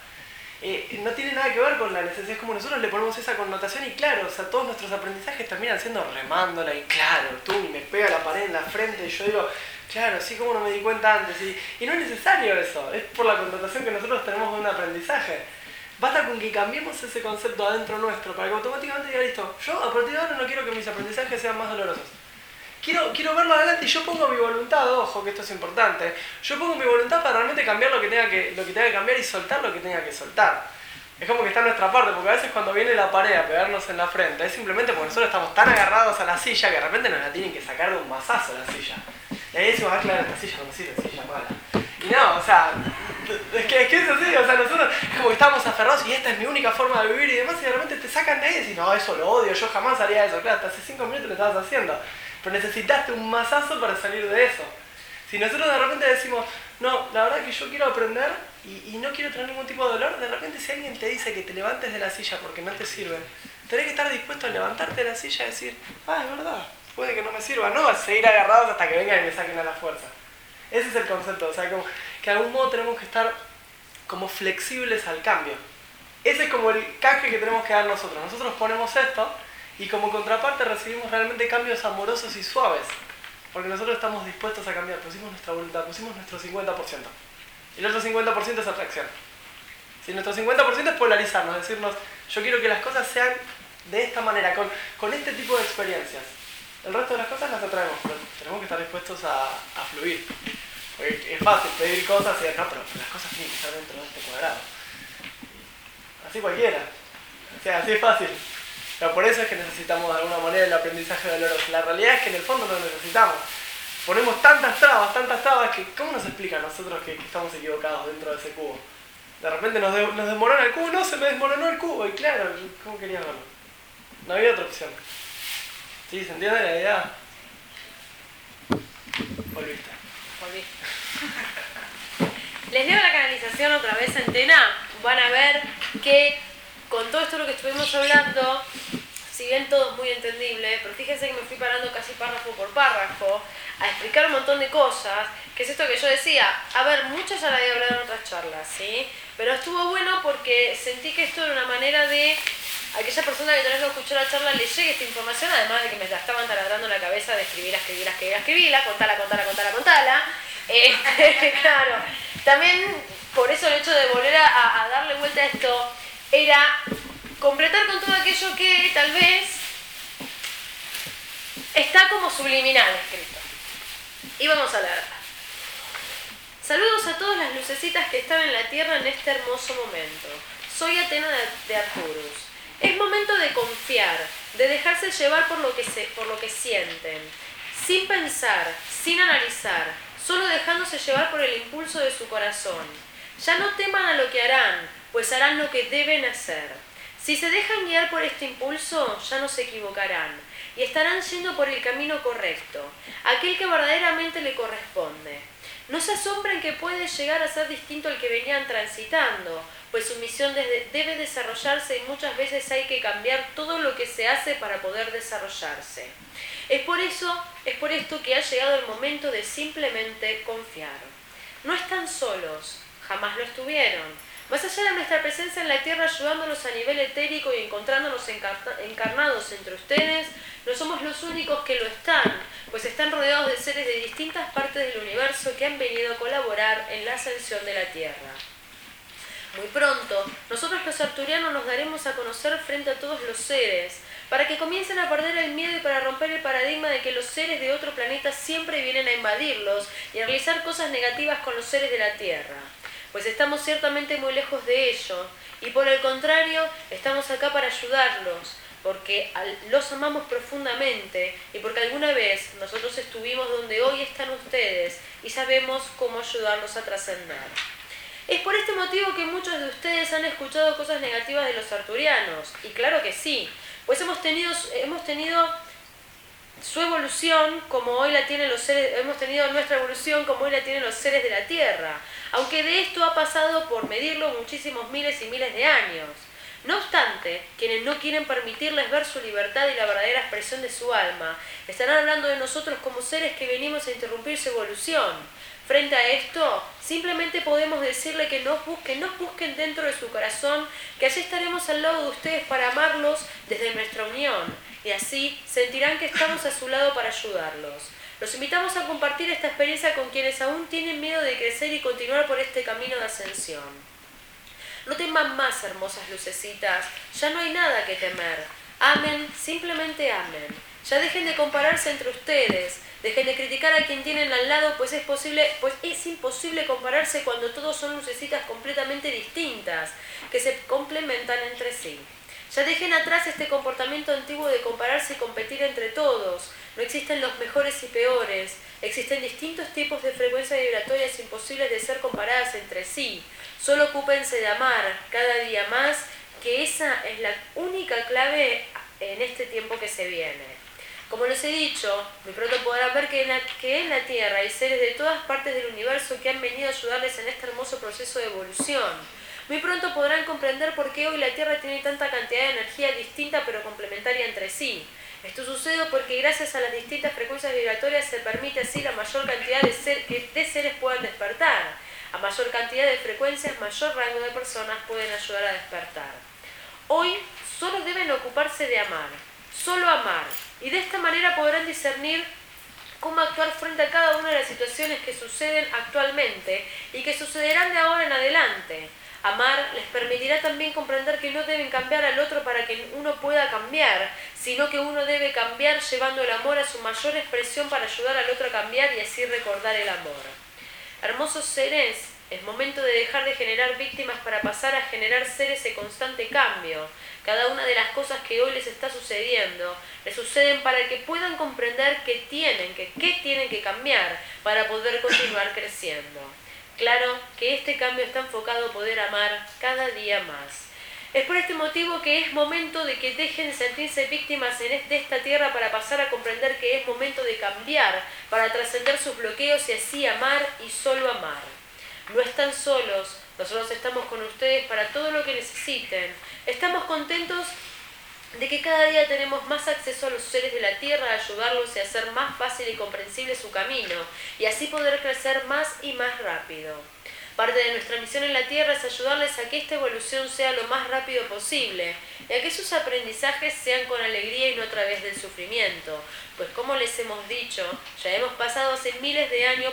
No tiene nada que ver con la necesidad, es como nosotros le ponemos esa connotación y claro, o sea, todos nuestros aprendizajes terminan siendo remándola y claro, tú y me pega la pared en la frente y yo digo, claro, sí, como no me di cuenta antes. Y no es necesario eso, es por la connotación que nosotros tenemos de un aprendizaje. Basta con que cambiemos ese concepto adentro nuestro para que automáticamente diga, listo, yo a partir de ahora no quiero que mis aprendizajes sean más dolorosos. Quiero verlo adelante y yo pongo mi voluntad, ojo que esto es importante, yo pongo mi voluntad para realmente cambiar lo que tenga que cambiar y soltar lo que tenga que soltar. Es como que está en nuestra parte, porque a veces cuando viene la pared a pegarnos en la frente, es simplemente porque nosotros estamos tan agarrados a la silla que de repente nos la tienen que sacar de un mazazo la silla. Y ahí decimos, claro, esta silla no sirve, silla mala. Y no, o sea, es que es así, o sea, nosotros es como que estamos aferrados y esta es mi única forma de vivir y demás, y de repente te sacan de ahí y decís, no, eso lo odio, yo jamás haría eso. Claro, hasta hace 5 minutos lo estabas haciendo, pero necesitaste un mazazo para salir de eso. Si nosotros de repente decimos, no, la verdad que yo quiero aprender y no quiero tener ningún tipo de dolor, de repente si alguien te dice que te levantes de la silla porque no te sirve, tenés que estar dispuesto a levantarte de la silla y decir, es verdad, puede que no me sirva, no, a seguir agarrados hasta que vengan y me saquen a la fuerza. Ese es el concepto, o sea, como que de algún modo tenemos que estar como flexibles al cambio. Ese es como el canje que tenemos que dar nosotros. Nosotros ponemos esto y como contraparte recibimos realmente cambios amorosos y suaves. Porque nosotros estamos dispuestos a cambiar, pusimos nuestra voluntad, pusimos nuestro 50%. Y el otro 50% es atracción. Si nuestro 50% es polarizarnos, decirnos, yo quiero que las cosas sean de esta manera, con este tipo de experiencias. El resto de las cosas las atraemos, pero tenemos que estar dispuestos a fluir. Porque es fácil pedir cosas y decir, no, pero las cosas tienen que estar dentro de este cuadrado. Así cualquiera. O sea, así es fácil. Pero por eso es que necesitamos de alguna manera el aprendizaje doloroso. La realidad es que en el fondo no lo necesitamos. Ponemos tantas trabas que ¿cómo nos explica a nosotros que estamos equivocados dentro de ese cubo? De repente nos desmorona el cubo, no, se me desmoronó el cubo. Y claro, ¿cómo querías verlo? No había otra opción. ¿Sí? ¿Se entiende la idea? Volviste. Volví. Les leo la canalización otra vez entera. Van a ver que con todo esto lo que estuvimos hablando, si bien todo es muy entendible, pero fíjense que me fui parando casi párrafo por párrafo a explicar un montón de cosas, que es esto que yo decía, a ver, muchas ya la había hablado en otras charlas, ¿sí? Pero estuvo bueno porque sentí que esto era una manera de a aquella persona que tal vez no escuchó la charla le llegue esta información, además de que me la estaban taladrando en la cabeza de escribirla, contala. Claro, también por eso el hecho de volver a darle vuelta a esto era completar con todo aquello que tal vez está como subliminal escrito. Y vamos a leer. Saludos a todas las lucecitas que están en la tierra en este hermoso momento. Soy Atena de Arcturus. Es momento de confiar, de dejarse llevar por lo que sienten, sin pensar, sin analizar, solo dejándose llevar por el impulso de su corazón. Ya no teman a lo que harán, pues harán lo que deben hacer. Si se dejan guiar por este impulso, ya no se equivocarán y estarán yendo por el camino correcto, aquel que verdaderamente le corresponde. No se asombren que puede llegar a ser distinto al que venían transitando, pues su misión debe desarrollarse y muchas veces hay que cambiar todo lo que se hace para poder desarrollarse. Es por esto que ha llegado el momento de simplemente confiar. No están solos, jamás lo estuvieron. Más allá de nuestra presencia en la Tierra ayudándolos a nivel etérico y encontrándonos encarnados entre ustedes, no somos los únicos que lo están, pues están rodeados de seres de distintas partes del universo que han venido a colaborar en la ascensión de la Tierra. Muy pronto, nosotros los arturianos nos daremos a conocer frente a todos los seres, para que comiencen a perder el miedo y para romper el paradigma de que los seres de otro planeta siempre vienen a invadirlos y a realizar cosas negativas con los seres de la Tierra. Pues estamos ciertamente muy lejos de ello, y por el contrario, estamos acá para ayudarlos, porque los amamos profundamente y porque alguna vez nosotros estuvimos donde hoy están ustedes y sabemos cómo ayudarlos a trascender. Es por este motivo que muchos de ustedes han escuchado cosas negativas de los arturianos, y claro que sí, pues hemos tenido su evolución como hoy la tienen los seres, hemos tenido nuestra evolución como hoy la tienen los seres de la Tierra, aunque de esto ha pasado, por medirlo, muchísimos miles y miles de años. No obstante, quienes no quieren permitirles ver su libertad y la verdadera expresión de su alma, estarán hablando de nosotros como seres que venimos a interrumpir su evolución. Frente a esto, simplemente podemos decirle que nos busquen dentro de su corazón, que allí estaremos al lado de ustedes para amarlos desde nuestra unión, y así sentirán que estamos a su lado para ayudarlos. Los invitamos a compartir esta experiencia con quienes aún tienen miedo de crecer y continuar por este camino de ascensión. No teman más, hermosas lucecitas, ya no hay nada que temer. Amen, simplemente amen. Ya dejen de compararse entre ustedes, dejen de criticar a quien tienen al lado, pues es imposible compararse cuando todos son lucecitas completamente distintas, que se complementan entre sí. Ya dejen atrás este comportamiento antiguo de compararse y competir entre todos. No existen los mejores y peores, existen distintos tipos de frecuencias vibratorias imposibles de ser comparadas entre sí. Solo ocúpense de amar cada día más, que esa es la única clave en este tiempo que se viene. Como les he dicho, muy pronto podrán ver que en la Tierra hay seres de todas partes del universo que han venido a ayudarles en este hermoso proceso de evolución. Muy pronto podrán comprender por qué hoy la Tierra tiene tanta cantidad de energía distinta pero complementaria entre sí. Esto sucede porque gracias a las distintas frecuencias vibratorias se permite así la mayor cantidad de seres puedan despertar. A mayor cantidad de frecuencias, mayor rango de personas pueden ayudar a despertar. Hoy solo deben ocuparse de amar, solo amar, y de esta manera podrán discernir cómo actuar frente a cada una de las situaciones que suceden actualmente y que sucederán de ahora en adelante. Amar les permitirá también comprender que no deben cambiar al otro para que uno pueda cambiar, sino que uno debe cambiar llevando el amor a su mayor expresión para ayudar al otro a cambiar y así recordar el amor. Hermosos seres, es momento de dejar de generar víctimas para pasar a generar seres de constante cambio. Cada una de las cosas que hoy les está sucediendo, les suceden para que puedan comprender qué tienen que cambiar para poder continuar creciendo. Claro que este cambio está enfocado a poder amar cada día más. Es por este motivo que es momento de que dejen de sentirse víctimas de esta tierra para pasar a comprender que es momento de cambiar, para trascender sus bloqueos y así amar y solo amar. No están solos, nosotros estamos con ustedes para todo lo que necesiten. Estamos contentos de que cada día tenemos más acceso a los seres de la Tierra, a ayudarlos y a hacer más fácil y comprensible su camino, y así poder crecer más y más rápido. Parte de nuestra misión en la Tierra es ayudarles a que esta evolución sea lo más rápido posible, y a que sus aprendizajes sean con alegría y no a través del sufrimiento. Pues como les hemos dicho, ya hemos pasado hace miles de años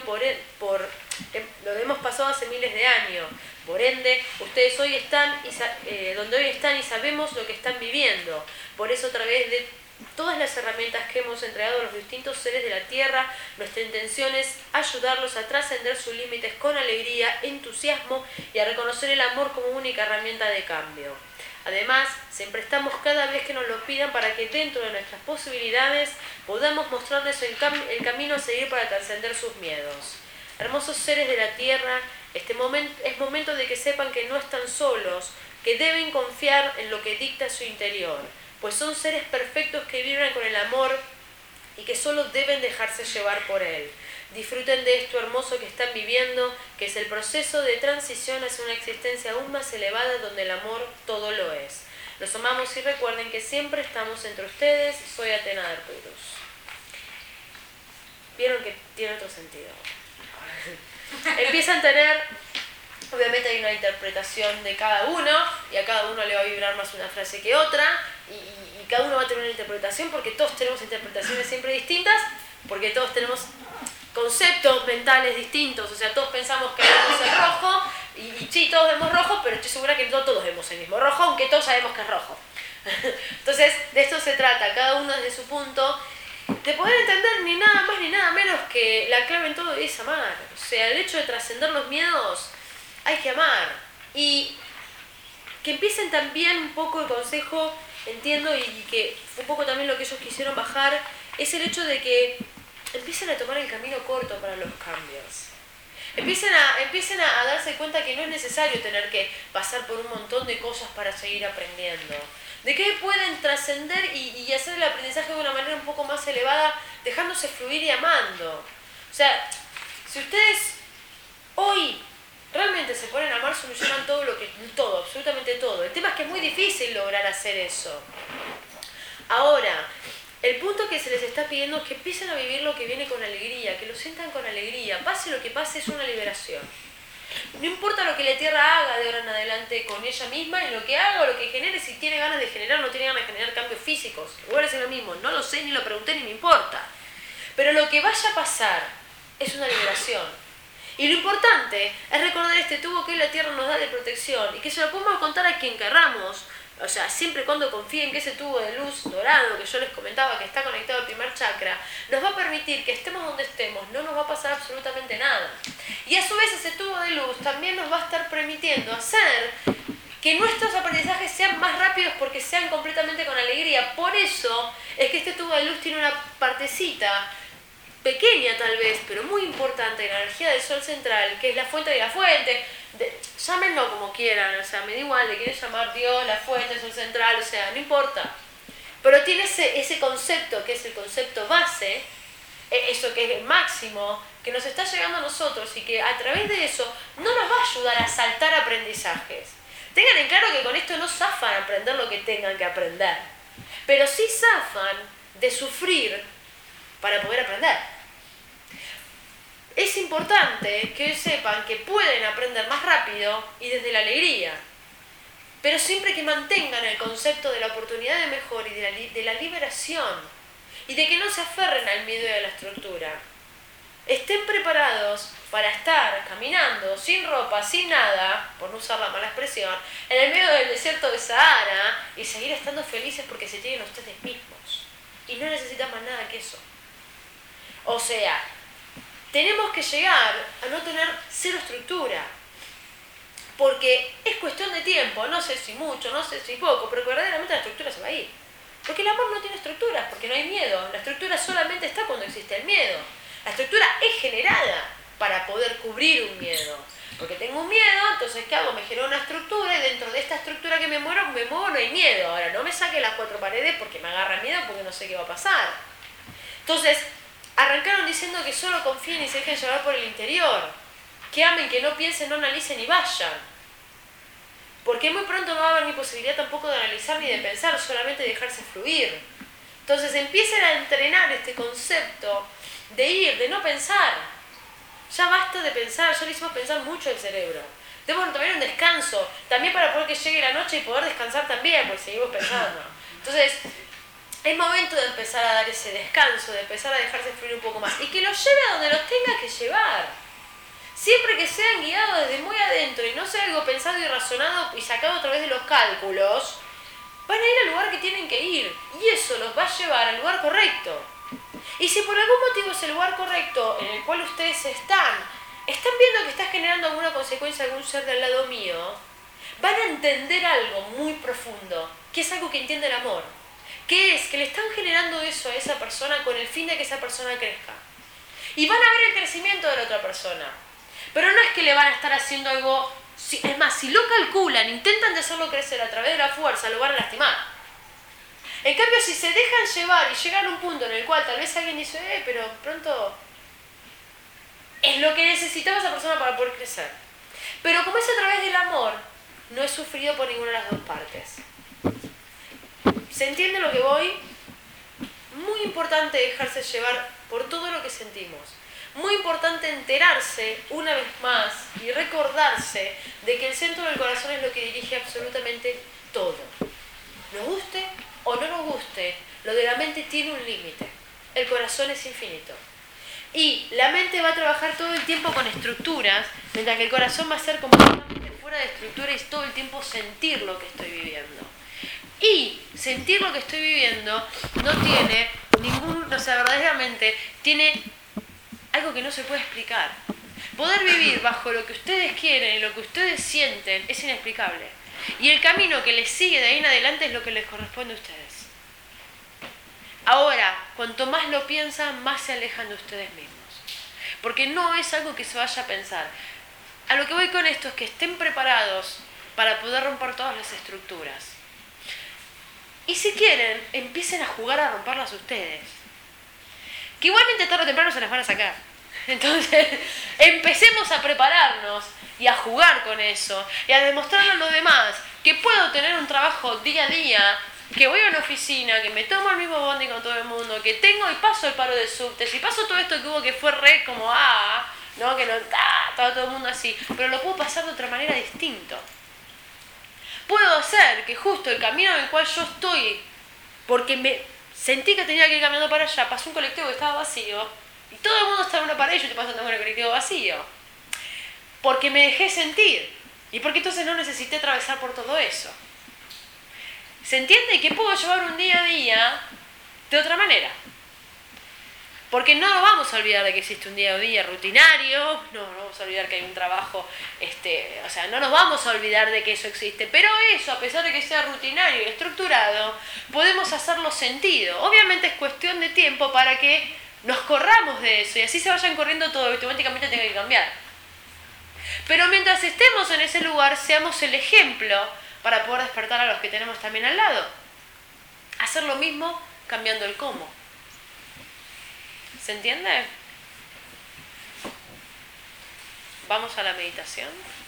Por ende, ustedes hoy están donde hoy están y sabemos lo que están viviendo. Por eso, a través de todas las herramientas que hemos entregado a los distintos seres de la Tierra, nuestra intención es ayudarlos a trascender sus límites con alegría, entusiasmo y a reconocer el amor como única herramienta de cambio. Además, siempre estamos cada vez que nos lo pidan para que dentro de nuestras posibilidades podamos mostrarles el camino a seguir para trascender sus miedos. Hermosos seres de la Tierra, es momento de que sepan que no están solos, que deben confiar en lo que dicta su interior, pues son seres perfectos que vibran con el amor y que solo deben dejarse llevar por él. Disfruten de esto hermoso que están viviendo, que es el proceso de transición hacia una existencia aún más elevada donde el amor todo lo es. Los amamos y recuerden que siempre estamos entre ustedes. Soy Athena de Arcturus. Vieron que tiene otro sentido. Empiezan a tener, obviamente hay una interpretación de cada uno y a cada uno le va a vibrar más una frase que otra y cada uno va a tener una interpretación porque todos tenemos interpretaciones siempre distintas, porque todos tenemos conceptos mentales distintos, o sea, todos pensamos que vemos el rojo y sí, todos vemos rojo, pero estoy segura que no todos vemos el mismo rojo, aunque todos sabemos que es rojo. Entonces, de esto se trata, cada uno desde su punto, de poder entender ni nada más ni nada menos que la clave en todo es amar. O sea, el hecho de trascender los miedos, hay que amar. Y que empiecen también un poco el consejo, entiendo, y que fue un poco también lo que ellos quisieron bajar, es el hecho de que empiecen a tomar el camino corto para los cambios. Empiecen a darse cuenta que no es necesario tener que pasar por un montón de cosas para seguir aprendiendo. De que pueden trascender y hacer el aprendizaje de una manera un poco más elevada, dejándose fluir y amando. O sea, si ustedes hoy realmente se ponen a amar, solucionan todo, absolutamente todo. El tema es que es muy difícil lograr hacer eso. Ahora, el punto que se les está pidiendo es que empiecen a vivir lo que viene con alegría, que lo sientan con alegría. Pase lo que pase, es una liberación. No importa lo que la Tierra haga de ahora en adelante con ella misma, y lo que haga o lo que genere, si tiene ganas de generar o no tiene ganas de generar cambios físicos. Igual es lo mismo, no lo sé, ni lo pregunté, ni me importa. Pero lo que vaya a pasar es una liberación. Y lo importante es recordar este tubo que la Tierra nos da de protección y que se lo podemos contar a quien querramos. O sea, siempre y cuando confíen que ese tubo de luz dorado que yo les comentaba que está conectado al primer chakra, nos va a permitir que estemos donde estemos, no nos va a pasar absolutamente nada. Y a su vez ese tubo de luz también nos va a estar permitiendo hacer que nuestros aprendizajes sean más rápidos porque sean completamente con alegría. Por eso es que este tubo de luz tiene una partecita pequeña tal vez, pero muy importante, la energía del sol central, que es la fuente de la fuente. Llámenlo como quieran, o sea, me da igual, le quieren llamar Dios, la fuente, el sol central, o sea, no importa. Pero tiene ese concepto, que es el concepto base, eso que es el máximo, que nos está llegando a nosotros y que a través de eso no nos va a ayudar a saltar aprendizajes. Tengan en claro que con esto no zafan a aprender lo que tengan que aprender, pero sí zafan de sufrir para poder aprender. Es importante que sepan que pueden aprender más rápido y desde la alegría, pero siempre que mantengan el concepto de la oportunidad de mejora y de la liberación y de que no se aferren al miedo y a la estructura. Estén preparados para estar caminando sin ropa, sin nada, por no usar la mala expresión, en el medio del desierto de Sahara y seguir estando felices porque se tienen ustedes mismos y no necesitan más nada que eso. O sea, tenemos que llegar a no tener cero estructura, porque es cuestión de tiempo, no sé si mucho, no sé si poco, pero verdaderamente la estructura se va a ir. Porque el amor no tiene estructuras, porque no hay miedo. La estructura solamente está cuando existe el miedo. La estructura es generada para poder cubrir un miedo. Porque tengo un miedo, entonces ¿qué hago? Me genero una estructura y dentro de esta estructura que me muevo, no hay miedo. Ahora, no me saque las cuatro paredes porque me agarra miedo, porque no sé qué va a pasar. Entonces, arrancaron diciendo que solo confíen y se dejen llevar por el interior. Que amen, que no piensen, no analicen y vayan. Porque muy pronto no va a haber ni posibilidad tampoco de analizar ni de pensar, solamente dejarse fluir. Entonces empiecen a entrenar este concepto de ir, de no pensar. Ya basta de pensar, ya le hicimos pensar mucho al cerebro. Debemos tomar un descanso, también para poder que llegue la noche y poder descansar también, porque seguimos pensando. Entonces, es momento de empezar a dar ese descanso, de empezar a dejarse fluir un poco más. Y que los lleve a donde los tenga que llevar. Siempre que sean guiados desde muy adentro y no sea algo pensado y razonado y sacado a través de los cálculos, van a ir al lugar que tienen que ir. Y eso los va a llevar al lugar correcto. Y si por algún motivo es el lugar correcto en el cual ustedes están viendo que está generando alguna consecuencia a algún ser del lado mío, van a entender algo muy profundo, que es algo que entiende el amor. Que es que le están generando eso a esa persona con el fin de que esa persona crezca. Y van a ver el crecimiento de la otra persona. Pero no es que le van a estar haciendo algo es más, si lo calculan, intentan de hacerlo crecer a través de la fuerza, lo van a lastimar. En cambio, si se dejan llevar y llegan a un punto en el cual tal vez alguien dice, pero pronto es lo que necesitaba esa persona para poder crecer. Pero como es a través del amor, no es sufrido por ninguna de las dos partes. ¿Se entiende lo que voy? Muy importante dejarse llevar por todo lo que sentimos. Muy importante enterarse una vez más y recordarse de que el centro del corazón es lo que dirige absolutamente todo. Nos guste o no nos guste, lo de la mente tiene un límite. El corazón es infinito. Y la mente va a trabajar todo el tiempo con estructuras, mientras que el corazón va a ser completamente fuera de estructura y todo el tiempo sentir lo que estoy viviendo. Y sentir lo que estoy viviendo no tiene verdaderamente tiene algo que no se puede explicar. Poder vivir bajo lo que ustedes quieren y lo que ustedes sienten es inexplicable. Y el camino que les sigue de ahí en adelante es lo que les corresponde a ustedes. Ahora, cuanto más lo piensan, más se alejan de ustedes mismos. Porque no es algo que se vaya a pensar. A lo que voy con esto es que estén preparados para poder romper todas las estructuras. Y si quieren, empiecen a jugar a romperlas ustedes. Que igualmente tarde o temprano se las van a sacar. Entonces, empecemos a prepararnos y a jugar con eso. Y a demostrarle a los demás que puedo tener un trabajo día a día, que voy a una oficina, que me tomo el mismo bondi con todo el mundo, que tengo y paso el paro de subtes, y paso todo esto que hubo que fue re como, ¿no? Que no, estaba todo el mundo así. Pero lo puedo pasar de otra manera distinto. Puedo hacer que justo el camino en el cual yo estoy, porque me sentí que tenía que ir caminando para allá, pasó un colectivo que estaba vacío, y todo el mundo está en una pared y yo estoy pasando con el colectivo vacío. Porque me dejé sentir, y porque entonces no necesité atravesar por todo eso. ¿Se entiende que puedo llevar un día a día de otra manera? Porque no nos vamos a olvidar de que existe un día a día rutinario, no nos vamos a olvidar que hay un trabajo, no nos vamos a olvidar de que eso existe, pero eso, a pesar de que sea rutinario y estructurado, podemos hacerlo sentido. Obviamente es cuestión de tiempo para que nos corramos de eso y así se vayan corriendo todo y automáticamente tenga que cambiar. Pero mientras estemos en ese lugar, seamos el ejemplo para poder despertar a los que tenemos también al lado. Hacer lo mismo cambiando el cómo. ¿Se entiende? Vamos a la meditación.